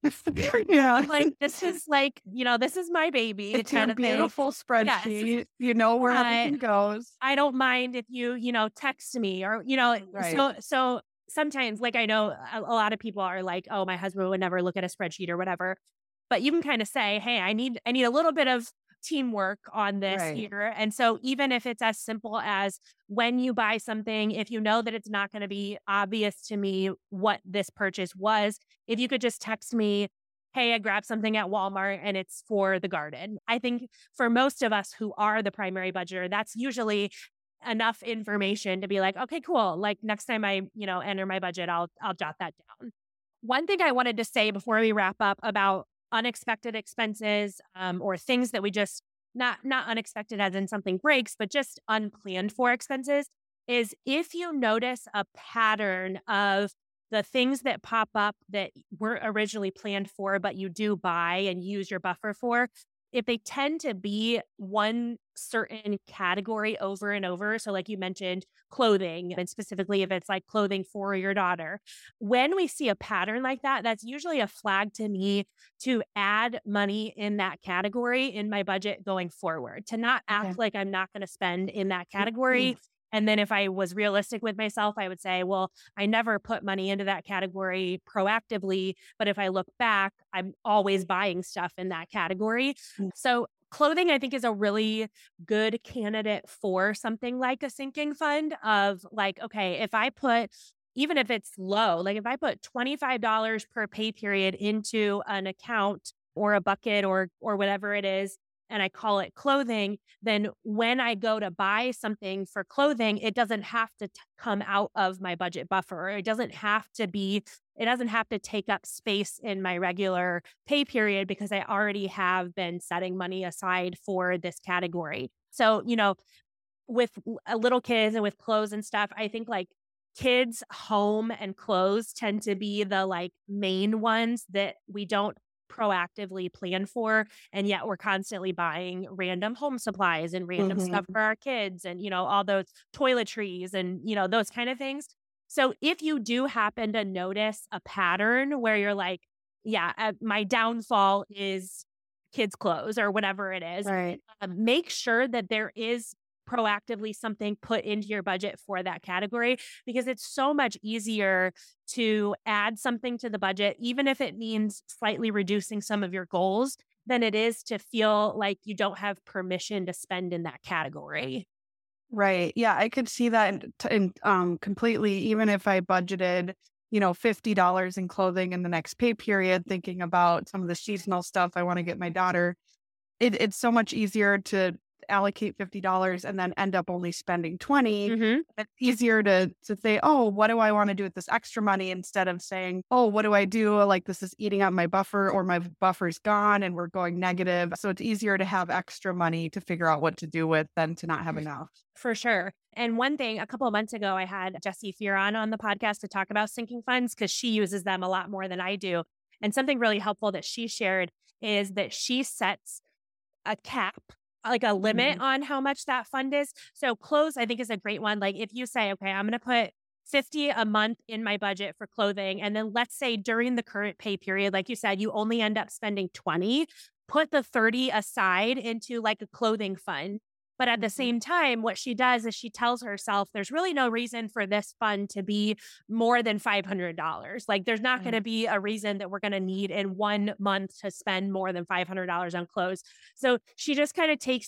Yeah. Like this is like, you know, this is my baby It's your kind of thing. beautiful Yes. spreadsheet. You know where Uh, everything goes. I don't mind if you, you know, text me or, you know, Right. so, so sometimes, like, I know a, a lot of people are like, oh, my husband would never look at a spreadsheet or whatever. But you can kind of say, hey, I need, I need a little bit of teamwork on this Right. here. And so even if it's as simple as when you buy something, if you know that it's not going to be obvious to me what this purchase was, if you could just text me, hey, I grabbed something at Walmart and it's for the garden. I think for most of us who are the primary budgeter, that's usually enough information to be like, okay, cool. Like next time I, you know, enter my budget, I'll I'll jot that down. One thing I wanted to say before we wrap up about unexpected expenses, um, or things that we just not not unexpected as in something breaks, but just unplanned for expenses is if you notice a pattern of the things that pop up that weren't originally planned for, but you do buy and use your buffer for, if they tend to be one certain category over and over. So, like you mentioned, clothing, and specifically if it's like clothing for your daughter, when we see a pattern like that, that's usually a flag to me to add money in that category in my budget going forward, to not Okay. act like I'm not going to spend in that Mhm. category. And then if I was realistic with myself, I would say, well, I never put money into that category proactively. But if I look back, I'm always buying stuff in that category. Mm. So clothing, I think, is a really good candidate for something like a sinking fund of like, okay, if I put, even if it's low, like if I put twenty-five dollars per pay period into an account or a bucket or or whatever it is, and I call it clothing, then when I go to buy something for clothing, it doesn't have to t- come out of my budget buffer. Or it doesn't have to be, it doesn't have to take up space in my regular pay period because I already have been setting money aside for this category. So, you know, with l- uh, little kids and with clothes and stuff, I think like kids, home, and clothes tend to be the like main ones that we don't proactively plan for. And yet we're constantly buying random home supplies and random stuff Mhm. for our kids and, you know, all those toiletries and, you know, those kind of things. So if you do happen to notice a pattern where you're like, yeah, uh, my downfall is kids' clothes or whatever it is, Right. um, make sure that there is proactively something put into your budget for that category because it's so much easier to add something to the budget, even if it means slightly reducing some of your goals, than it is to feel like you don't have permission to spend in that category. Right. Yeah, I could see that in, t- in um completely. Even if I budgeted, you know, fifty dollars in clothing in the next pay period, thinking about some of the seasonal stuff I want to get my daughter, it, it's so much easier to allocate fifty dollars and then end up only spending twenty. Hmm. It's easier to to say, oh, what do I want to do with this extra money instead of saying, oh, what do I do? Like this is eating up my buffer or my buffer's gone and we're going negative. So it's easier to have extra money to figure out what to do with than to not have enough. For sure. And one thing, a couple of months ago, I had Jessie Fearon on the podcast to talk about sinking funds because she uses them a lot more than I do. And something really helpful that she shared is that she sets a cap, like a limit Mhm. on how much that fund is. So clothes, I think, is a great one. Like if you say, okay, I'm going to put fifty a month in my budget for clothing. And then let's say during the current pay period, like you said, you only end up spending twenty, put the thirty aside into like a clothing fund. But at the Mhm. same time, what she does is she tells herself there's really no reason for this fund to be more than five hundred dollars. Like there's not going to Right. be a reason that we're going to need in one month to spend more than five hundred dollars on clothes. So she just kind of takes this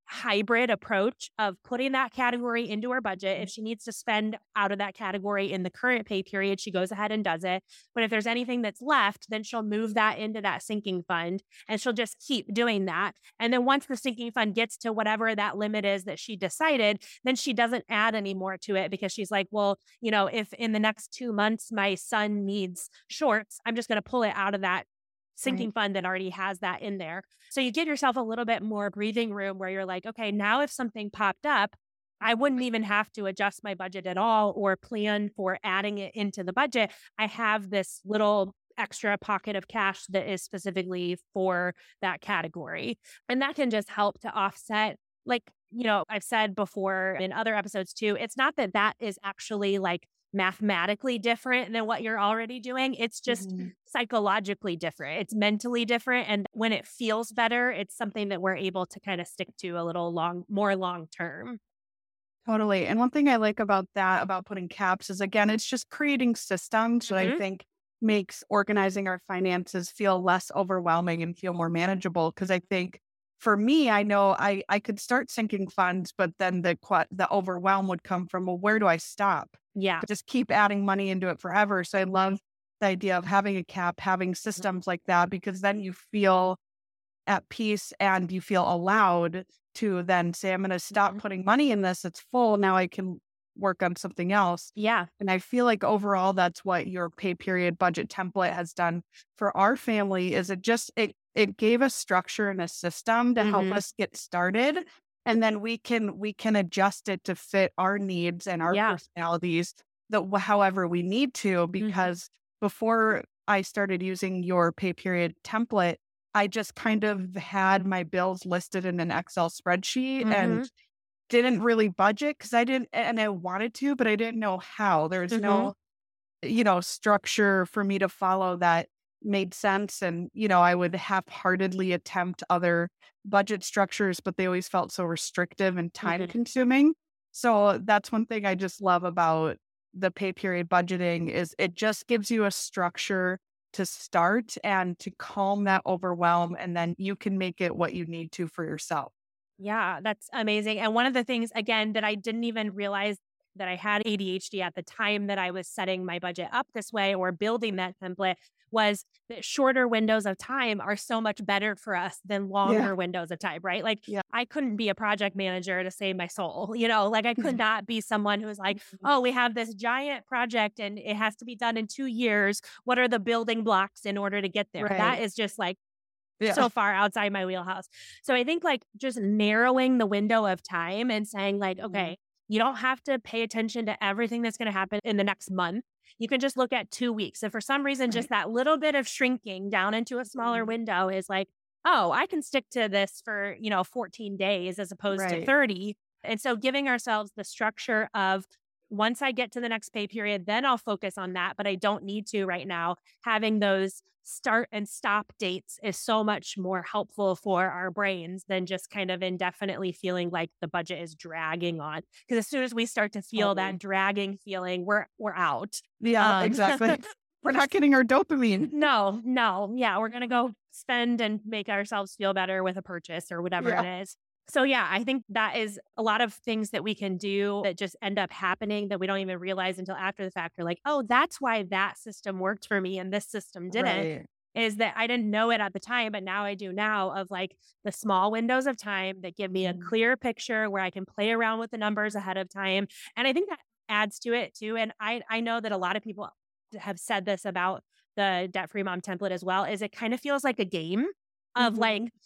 hybrid approach of putting that category into her budget. If she needs to spend out of that category in the current pay period, she goes ahead and does it. But if there's anything that's left, then she'll move that into that sinking fund and she'll just keep doing that. And then once the sinking fund gets to whatever that limit is that she decided, then she doesn't add any more to it because she's like, well, you know, if in the next two months my son needs shorts, I'm just going to pull it out of that sinking Right. fund that already has that in there. So you give yourself a little bit more breathing room where you're like, okay, now if something popped up, I wouldn't even have to adjust my budget at all or plan for adding it into the budget. I have this little extra pocket of cash that is specifically for that category. And that can just help to offset, like, you know, I've said before in other episodes too, it's not that that is actually like mathematically different than what you're already doing. It's just Mhm. psychologically different. It's mentally different. And when it feels better, it's something that we're able to kind of stick to a little long, more long term. Totally. And one thing I like about that, about putting caps, is again, it's just creating systems that I Mhm. think makes organizing our finances feel less overwhelming and feel more manageable. Because I think for me, I know I I could start sinking funds, but then the qua- the overwhelm would come from, well, where do I stop? Yeah. Just keep adding money into it forever. So I love the idea of having a cap, having Mhm. systems like that, because then you feel at peace and you feel allowed to then say, I'm going to stop Mhm. putting money in this. It's full. Now I can work on something else. Yeah. And I feel like overall, that's what your pay period budget template has done for our family. Is it just, it, it gave us structure and a system to help Mhm. us get started. And then we can, we can adjust it to fit our needs and our Yeah. personalities that wh- however we need to, Mhm. because before I started using your pay period template, I just kind of had my bills listed in an Excel spreadsheet and Mhm. didn't really budget because I didn't, and I wanted to, but I didn't know how. There was Mhm. no, you know, structure for me to follow that made sense. And, you know, I would half-heartedly attempt other budget structures, but they always felt so restrictive and time Mhm. consuming. So that's one thing I just love about the pay period budgeting is it just gives you a structure to start and to calm that overwhelm. And then you can make it what you need to for yourself. Yeah, that's amazing. And one of the things, again, that I didn't even realize that I had A D H D at the time that I was setting my budget up this way or building that template was that shorter windows of time are so much better for us than Yeah. longer windows of time, right? Like, Yeah. I couldn't be a project manager to save my soul, you know, like I could not be someone who's like, oh, we have this giant project and it has to be done in two years. What are the building blocks in order to get there? That Right. is just like, Yeah. so far outside my wheelhouse. So I think like just narrowing the window of time and saying like, Mhm. okay, you don't have to pay attention to everything that's going to happen in the next month. You can just look at two weeks. If for some reason, just Right. that little bit of shrinking down into a smaller Mhm. window is like, oh, I can stick to this for, you know, fourteen days as opposed to Right. thirty. And so giving ourselves the structure of once I get to the next pay period, then I'll focus on that, but I don't need to right now. Having those start and stop dates is so much more helpful for our brains than just kind of indefinitely feeling like the budget is dragging on. Because as soon as we start to feel that Totally. dragging feeling, we're we're out. Yeah, Um, exactly. We're not getting our dopamine. no, no, yeah, we're gonna go spend and make ourselves feel better with a purchase or whatever it Yeah. is. So yeah, I think that is a lot of things that we can do that just end up happening that we don't even realize until after the fact. We're like, oh, that's why that system worked for me and this system didn't. Right. Is that I didn't know it at the time, but now I do now of like the small windows of time that give me a Mhm. clear picture where I can play around with the numbers ahead of time. And I think that adds to it too. And I I know that a lot of people have said this about the debt free mom template as well, is it kind of feels like a game of like, Mhm.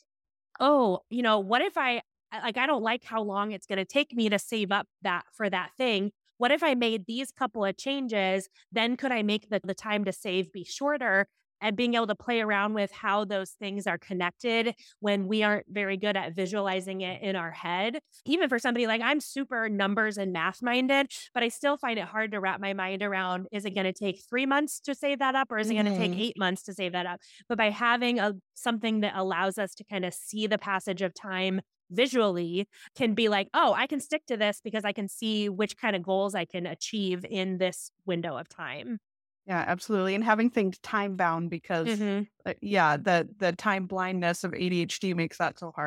oh, you know, what if I I- like I don't like how long it's going to take me to save up that for that thing. What if I made these couple of changes? Then could I make the, the time to save be shorter? And being able to play around with how those things are connected when we aren't very good at visualizing it in our head. Even for somebody like I'm super numbers and math minded, but I still find it hard to wrap my mind around, is it going to take three months to save that up or is it going to take Mhm. eight months to save that up? But by having a something that allows us to kind of see the passage of time visually can be like, oh, I can stick to this because I can see which kind of goals I can achieve in this window of time. Yeah, absolutely. And having things time bound because Hmm. uh, yeah, the the time blindness of A D H D makes that so hard.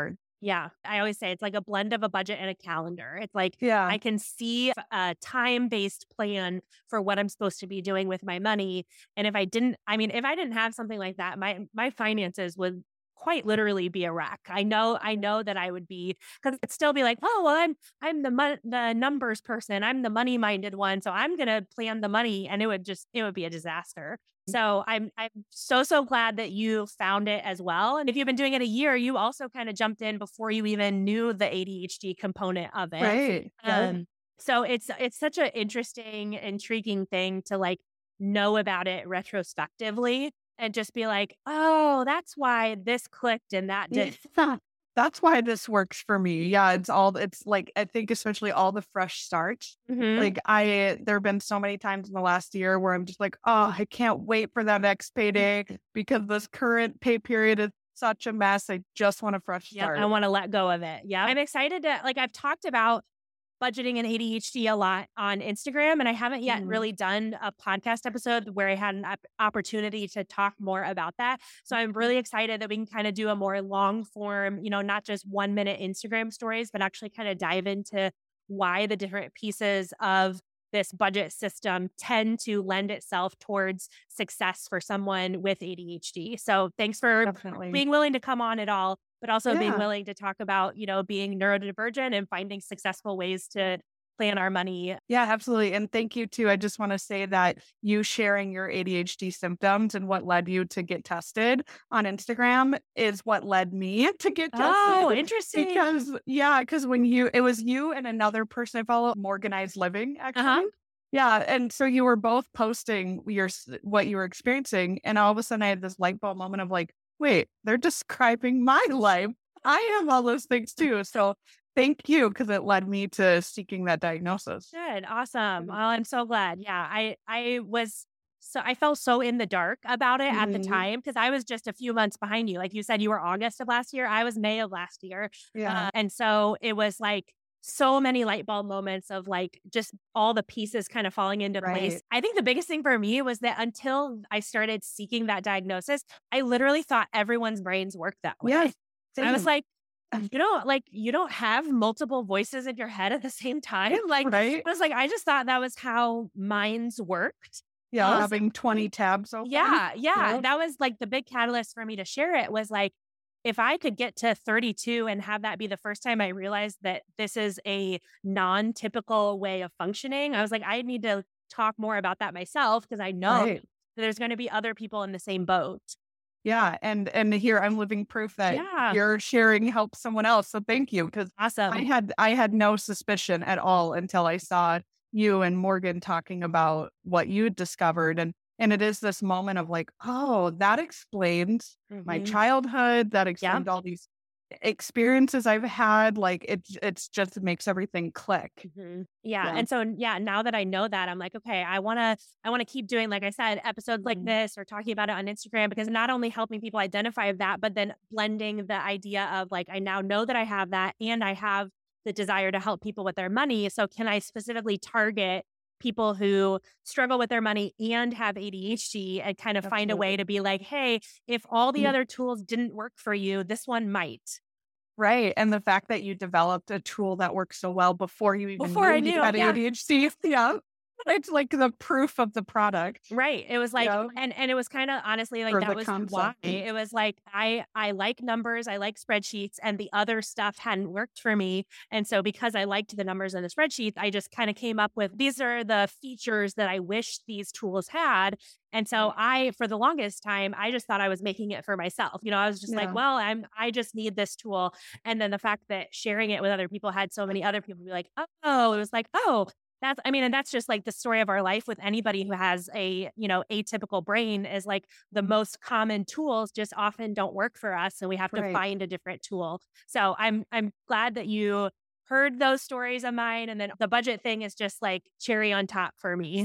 Yeah. I always say it's like a blend of a budget and a calendar. It's like Yeah. I can see a time-based plan for what I'm supposed to be doing with my money. And if I didn't, I mean, if I didn't have something like that, my my finances would quite literally be a wreck. I know, I know that I would be, because it'd still be like, oh well, I'm I'm the mon- the numbers person. I'm the money minded one, so I'm gonna plan the money, and it would just it would be a disaster. So I'm I'm so, so glad that you found it as well. And if you've been doing it a year, you also kind of jumped in before you even knew the A D H D component of it. Right. Yeah. Um, so it's it's such an interesting, intriguing thing to like know about it retrospectively and just be like, oh, that's why this clicked and that did. Yeah. That's why this works for me. Yeah, it's all it's like I think especially all the fresh starts. Mhm. Like I there have been so many times in the last year where I'm just like, oh, I can't wait for that next payday because this current pay period is such a mess. I just want a fresh Yep, I start. want to let go of it. Yeah, I'm excited to like I've talked about budgeting and A D H D a lot on Instagram, and I haven't yet Mhm. really done a podcast episode where I had an op- opportunity to talk more about that. So I'm really excited that we can kind of do a more long form, you know, not just one minute Instagram stories, but actually kind of dive into why the different pieces of this budget system tend to lend itself towards success for someone with A D H D. So thanks for Definitely. being willing to come on at all, but also being Yeah. willing to talk about, you know, being neurodivergent and finding successful ways to plan our money. Yeah, absolutely. And thank you too. I just want to say that you sharing your A D H D symptoms and what led you to get tested on Instagram is what led me to get Oh, tested. interesting. Because, yeah, because when you, it was you and another person I follow, Morganized Living, Uh-huh. actually. Yeah. And so you were both posting your, s- what you were experiencing. And all of a sudden I had this light bulb moment of like, wait, they're describing my life. I have all those things too. So thank you, because it led me to seeking that diagnosis. Good. Awesome. Mhm. Well, I'm so glad. Yeah. I I was so I felt so in the dark about it at the Mhm. time because I was just a few months behind you. Like you said, you were August of last year. I was May of last year. Yeah. Uh, and so it was like so many light bulb moments of like just all the pieces kind of falling into place. Right. I think the biggest thing for me was that until I started seeking that diagnosis, I literally thought everyone's brains worked that way. Yes. I was Same. like, you don't like you don't have multiple voices in your head at the same time. Like Right? I was like, I just thought that was how minds worked. Yeah, Uh, having twenty tabs open. yeah, yeah. Yeah. That was like the big catalyst for me to share it was like, if I could get to thirty-two and have that be the first time I realized that this is a non-typical way of functioning, I was like, I need to talk more about that myself because I know Right. that there's going to be other people in the same boat. Yeah, and and here I'm living proof that Yeah. your sharing helps someone else, so thank you, 'cause I Awesome. had I had no suspicion at all until I saw you and Morgan talking about what you had discovered, and and it is this moment of like, "Oh, that explains my Mhm. childhood, that Yeah. explains all these experiences I've had," like, it it's just makes everything click. Mhm. Yeah, Yeah. and so yeah, now that I know that, I'm like, okay, I wanna I wanna keep doing, like I said, episodes like Mhm. this or talking about it on Instagram because not only helping people identify that, but then blending the idea of like, I now know that I have that and I have the desire to help people with their money. So can I specifically target people who struggle with their money and have A D H D and kind of find a way Absolutely. to be like, hey, if all the Mm. other tools didn't work for you, this one might. Right, and the fact that you developed a tool that works so well before you even Before knew I you knew, had yeah. A D H D. Yeah. It's like the proof of the product. Right. It was like Yeah. and and it was kinda honestly, like, Or that the was why. concept. It was like, I I like numbers, I like spreadsheets, and the other stuff hadn't worked for me, and so because I liked the numbers and the spreadsheets, I just kinda came up with, these are the features that I wish these tools had, and so I for the longest time, I just thought I was making it for myself. You know, I was just like, Yeah. "Well, I'm I just need this tool," and then the fact that sharing it with other people had so many other people be like, "Oh," it was like, "Oh, that's I mean, and that's just like the story of our life with anybody who has a, you know, atypical brain is like the most common tools just often don't work for us and we have to Right. find a different tool. So I'm I'm glad that you heard those stories of mine and then the budget thing is just like cherry on top for me.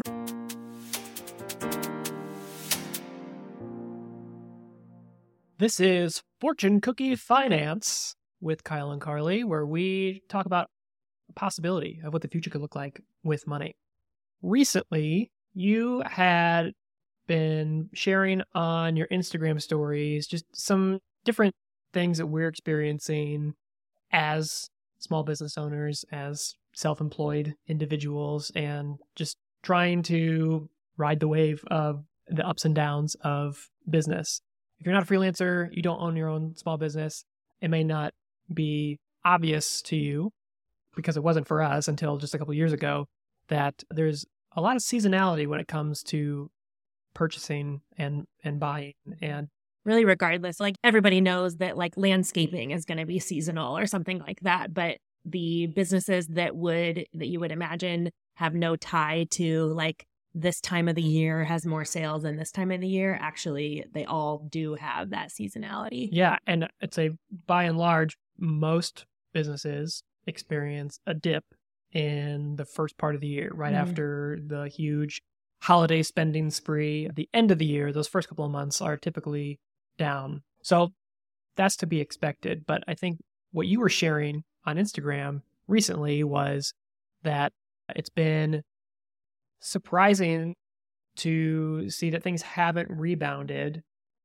This is Fortune Cookie Finance with Kyle and Carly, where we talk about the possibility of what the future could look like with money. Recently, you had been sharing on your Instagram stories just some different things that we're experiencing as small business owners, as self-employed individuals, and just trying to ride the wave of the ups and downs of business. If you're not a freelancer, you don't own your own small business, it may not be obvious to you, because it wasn't for us until just a couple of years ago, that there's a lot of seasonality when it comes to purchasing and and buying. And really, regardless, like everybody knows that like landscaping is going to be seasonal or something like that, but the businesses that would that you would imagine have no tie to like this time of the year has more sales than this time of the year, actually they all do have that seasonality. Yeah, and I'd say by and large, most businesses experience a dip in the first part of the year, right mm-hmm. after the huge holiday spending spree. At the end of the year, those first couple of months are typically down. So that's to be expected. But I think what you were sharing on Instagram recently was that it's been surprising to see that things haven't rebounded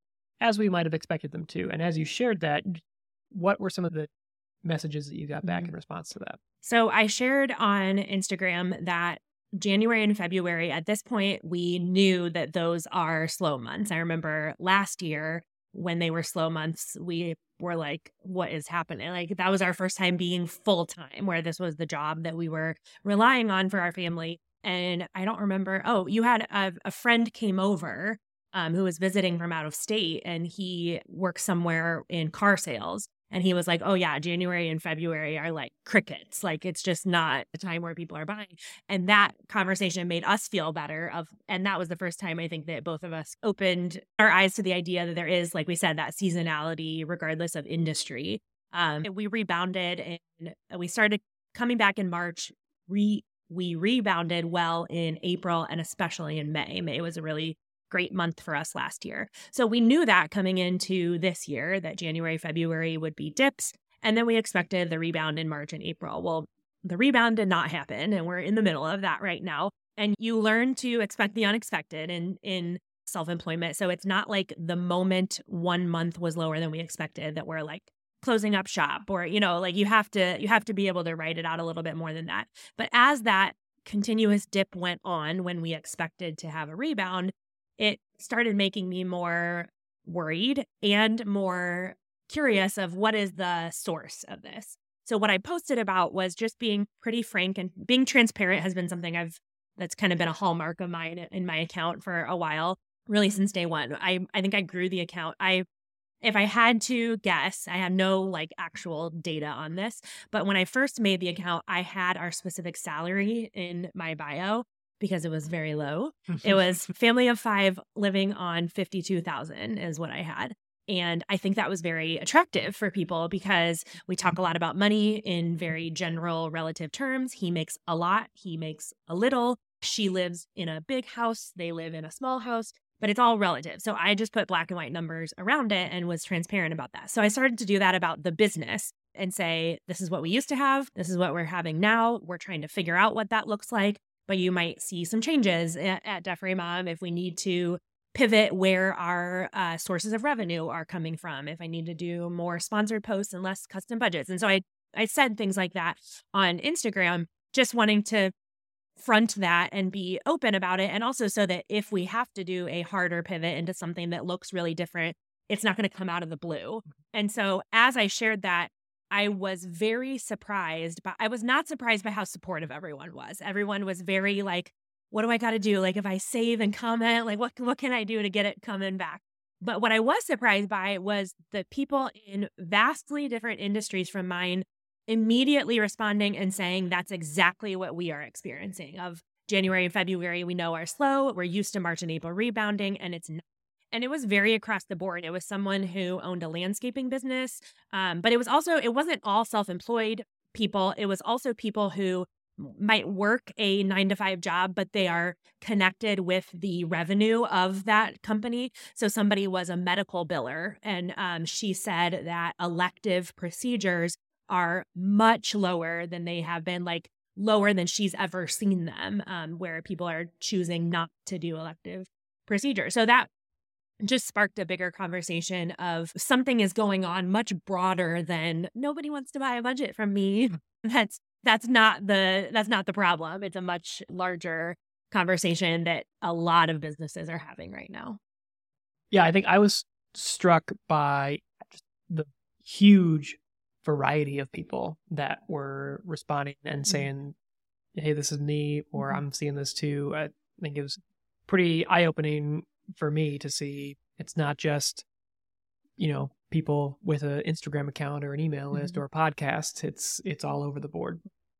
as we might have expected them to. And as you shared that, what were some of the messages that you got back in response to that? So I shared on Instagram that January and February, at this point, we knew that those are slow months. I remember last year when they were slow months, we were like, what is happening? Like that was our first time being full time, where this was the job that we were relying on for our family. And I don't remember, oh, you had a, a friend came over um, who was visiting from out of state, and he works somewhere in car sales. And he was like, oh, yeah, January and February are like crickets. Like, it's just not the time where people are buying. And that conversation made us feel better. Of, and that was the first time I think that both of us opened our eyes to the idea that there is, like we said, that seasonality regardless of industry. Um, we rebounded and we started coming back in March. Re- we rebounded well in April and especially in May. May was a really great month for us last year. So we knew that coming into this year, that January, February would be dips. And then we expected the rebound in March and April. Well, the rebound did not happen. And we're in the middle of that right now. And you learn to expect the unexpected in, in self-employment. So it's not like the moment one month was lower than we expected that we're like closing up shop, or, you know, like you have to, you have to be able to write it out a little bit more than that. But as that continuous dip went on when we expected to have a rebound, it started making me more worried and more curious of what is the source of this. So what I posted about was just being pretty frank, and being transparent has been something I've, that's kind of been a hallmark of mine in my account for a while, really since day one. I, I think I grew the account. I, if I had to guess, I had no like actual data on this, but when I first made the account, I had our specific salary in my bio, because it was very low. It was family of five living on fifty-two thousand is what I had. And I think that was very attractive for people because we talk a lot about money in very general relative terms. He makes a lot. He makes a little. She lives in a big house. They live in a small house, but it's all relative. So I just put black and white numbers around it and was transparent about that. So I started to do that about the business and say, this is what we used to have. This is what we're having now. We're trying to figure out what that looks like. But you might see some changes at, at Debt Free Mom if we need to pivot where our uh, sources of revenue are coming from, if I need to do more sponsored posts and less custom budgets. And so I, I said things like that on Instagram, just wanting to front that and be open about it. And also so that if we have to do a harder pivot into something that looks really different, it's not going to come out of the blue. And so as I shared that, I was very surprised, but I was not surprised by how supportive everyone was. Everyone was very like, what do I got to do? Like if I save and comment, like what, what can I do to get it coming back? But what I was surprised by was the people in vastly different industries from mine immediately responding and saying, that's exactly what we are experiencing. Of January and February, we know are slow. We're used to March and April rebounding, and it's not. And it was very across the board. It was someone who owned a landscaping business, um, but it was also, it wasn't all self-employed people. It was also people who might work a nine to five job, but they are connected with the revenue of that company. So somebody was a medical biller, and um, she said that elective procedures are much lower than they have been, like lower than she's ever seen them, um, where people are choosing not to do elective procedures. So that just sparked a bigger conversation of something is going on much broader than nobody wants to buy a budget from me. That's that's not the that's not the problem. It's a much larger conversation that a lot of businesses are having right now. Yeah, I think I was struck by just the huge variety of people that were responding and saying, hey, this is me, or Mhm. I'm seeing this too. I think it was pretty eye-opening for me to see it's not just, you know, people with an Instagram account or an email list Mhm. or a podcast. It's it's all over the board.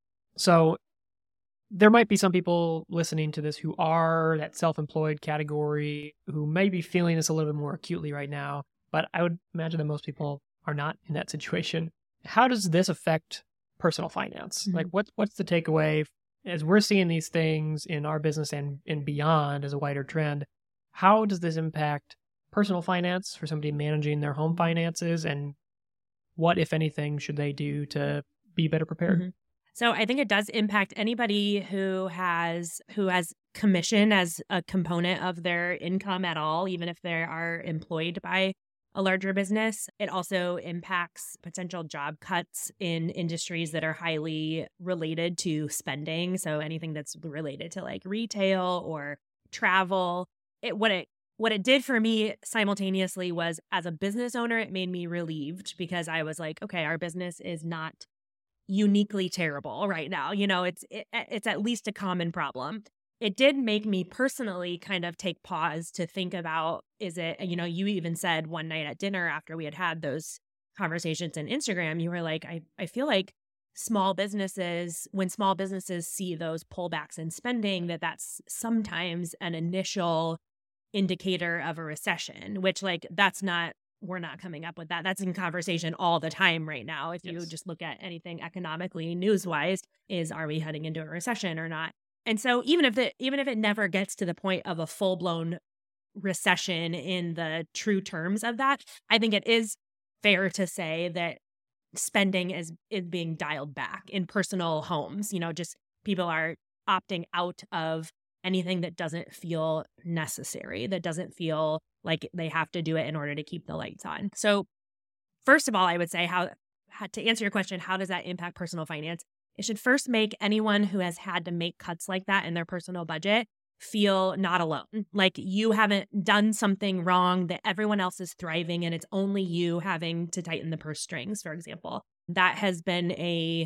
So there might be some people listening to this who are that self-employed category who may be feeling this a little bit more acutely right now, but I would imagine that most people are not in that situation. How does this affect personal finance? Mhm. Like what what's the takeaway as we're seeing these things in our business and, and beyond as a wider trend? How does this impact personal finance for somebody managing their home finances, and what, if anything, should they do to be better prepared? Mhm. So I think it does impact anybody who has who has commission as a component of their income at all, even if they are employed by a larger business. It also impacts potential job cuts in industries that are highly related to spending. So anything that's related to like retail or travel. It what it what it did for me simultaneously was, as a business owner, it made me relieved because I was like, okay, our business is not uniquely terrible right now. You know, it's it, it's at least a common problem. It did make me personally kind of take pause to think about, is it, you know, you even said one night at dinner after we had had those conversations in Instagram, you were like, I, I feel like small businesses, when small businesses see those pullbacks in spending, that that's sometimes an initial indicator of a recession, which like, that's not, we're not coming up with that. That's in conversation all the time right now. If you Yes. just look at anything economically, news wise, is are we heading into a recession or not? And so even if it even if it never gets to the point of a full blown recession in the true terms of that, I think it is fair to say that spending is is being dialed back in personal homes. You know, just people are opting out of anything that doesn't feel necessary, that doesn't feel like they have to do it in order to keep the lights on. So first of all, I would say how, how to answer your question, how does that impact personal finance? It should first make anyone who has had to make cuts like that in their personal budget feel not alone. Like you haven't done something wrong, that everyone else is thriving and it's only you having to tighten the purse strings, for example. That has been a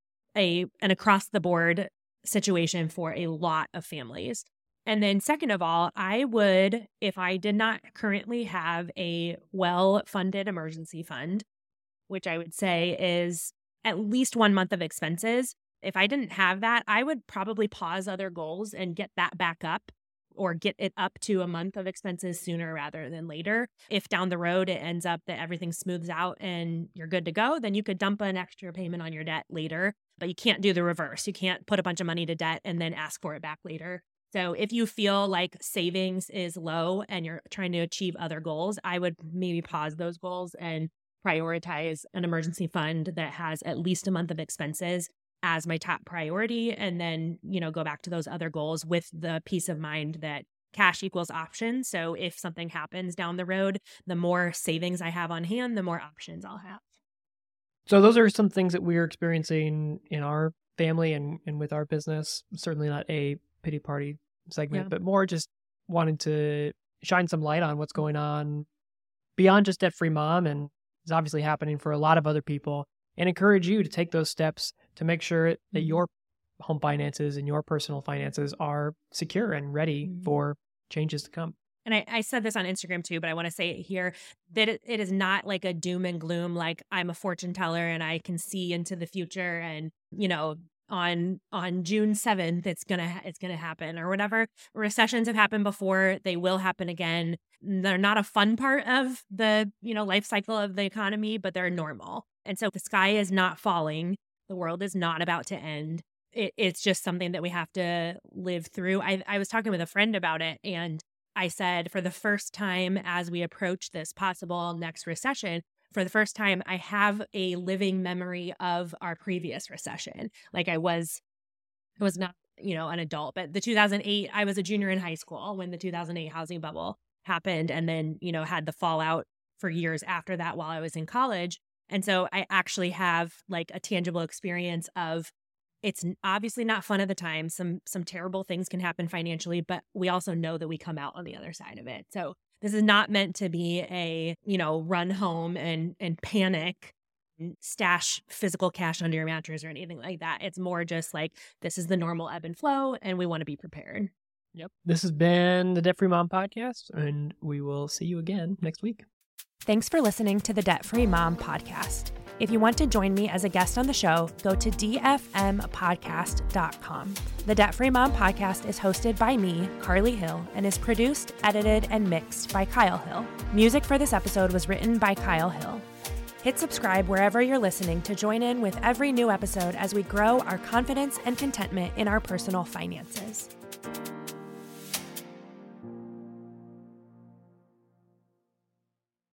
a an across the board situation for a lot of families. And then second of all, I would, if I did not currently have a well-funded emergency fund, which I would say is at least one month of expenses. If I didn't have that, I would probably pause other goals and get that back up, or get it up to a month of expenses sooner rather than later. If down the road it ends up that everything smooths out and you're good to go, then you could dump an extra payment on your debt later, but you can't do the reverse. You can't put a bunch of money to debt and then ask for it back later. So if you feel like savings is low and you're trying to achieve other goals, I would maybe pause those goals and prioritize an emergency fund that has at least a month of expenses as my top priority, and then, you know, go back to those other goals with the peace of mind that cash equals options. So if something happens down the road, the more savings I have on hand, the more options I'll have. So those are some things that we're experiencing in our family and, and with our business. Certainly not a pity party segment, Yeah. but more just wanting to shine some light on what's going on beyond just Debt Free Mom, and is obviously happening for a lot of other people, and encourage you to take those steps to make sure that your home finances and your personal finances are secure and ready Mhm. for changes to come. And I, I said this on Instagram too, but I want to say it here, that it, it is not like a doom and gloom, like I'm a fortune teller and I can see into the future and, you know, on on June seventh, it's gonna ha- it's gonna happen or whatever. Recessions have happened before; they will happen again. They're not a fun part of the, you know, life cycle of the economy, but they're normal. And so the sky is not falling. The world is not about to end. It, it's just something that we have to live through. I I was talking with a friend about it, and I said, for the first time as we approach this possible next recession, for the first time, I have a living memory of our previous recession. Like I was, I was not, you know, an adult, but the two thousand eight, I was a junior in high school when the two thousand eight housing bubble happened and then, you know, had the fallout for years after that while I was in college. And so I actually have like a tangible experience of it's obviously not fun at the time. Some some terrible things can happen financially, but we also know that we come out on the other side of it. So this is not meant to be a, you know, run home and and panic, and stash physical cash under your mattress or anything like that. It's more just like this is the normal ebb and flow, and we want to be prepared. Yep. This has been the Debt Free Mom Podcast, and we will see you again next week. Thanks for listening to the Debt Free Mom Podcast. If you want to join me as a guest on the show, go to d f m podcast dot com. The Debt Free Mom Podcast is hosted by me, Carly Hill, and is produced, edited, and mixed by Kyle Hill. Music for this episode was written by Kyle Hill. Hit subscribe wherever you're listening to join in with every new episode as we grow our confidence and contentment in our personal finances.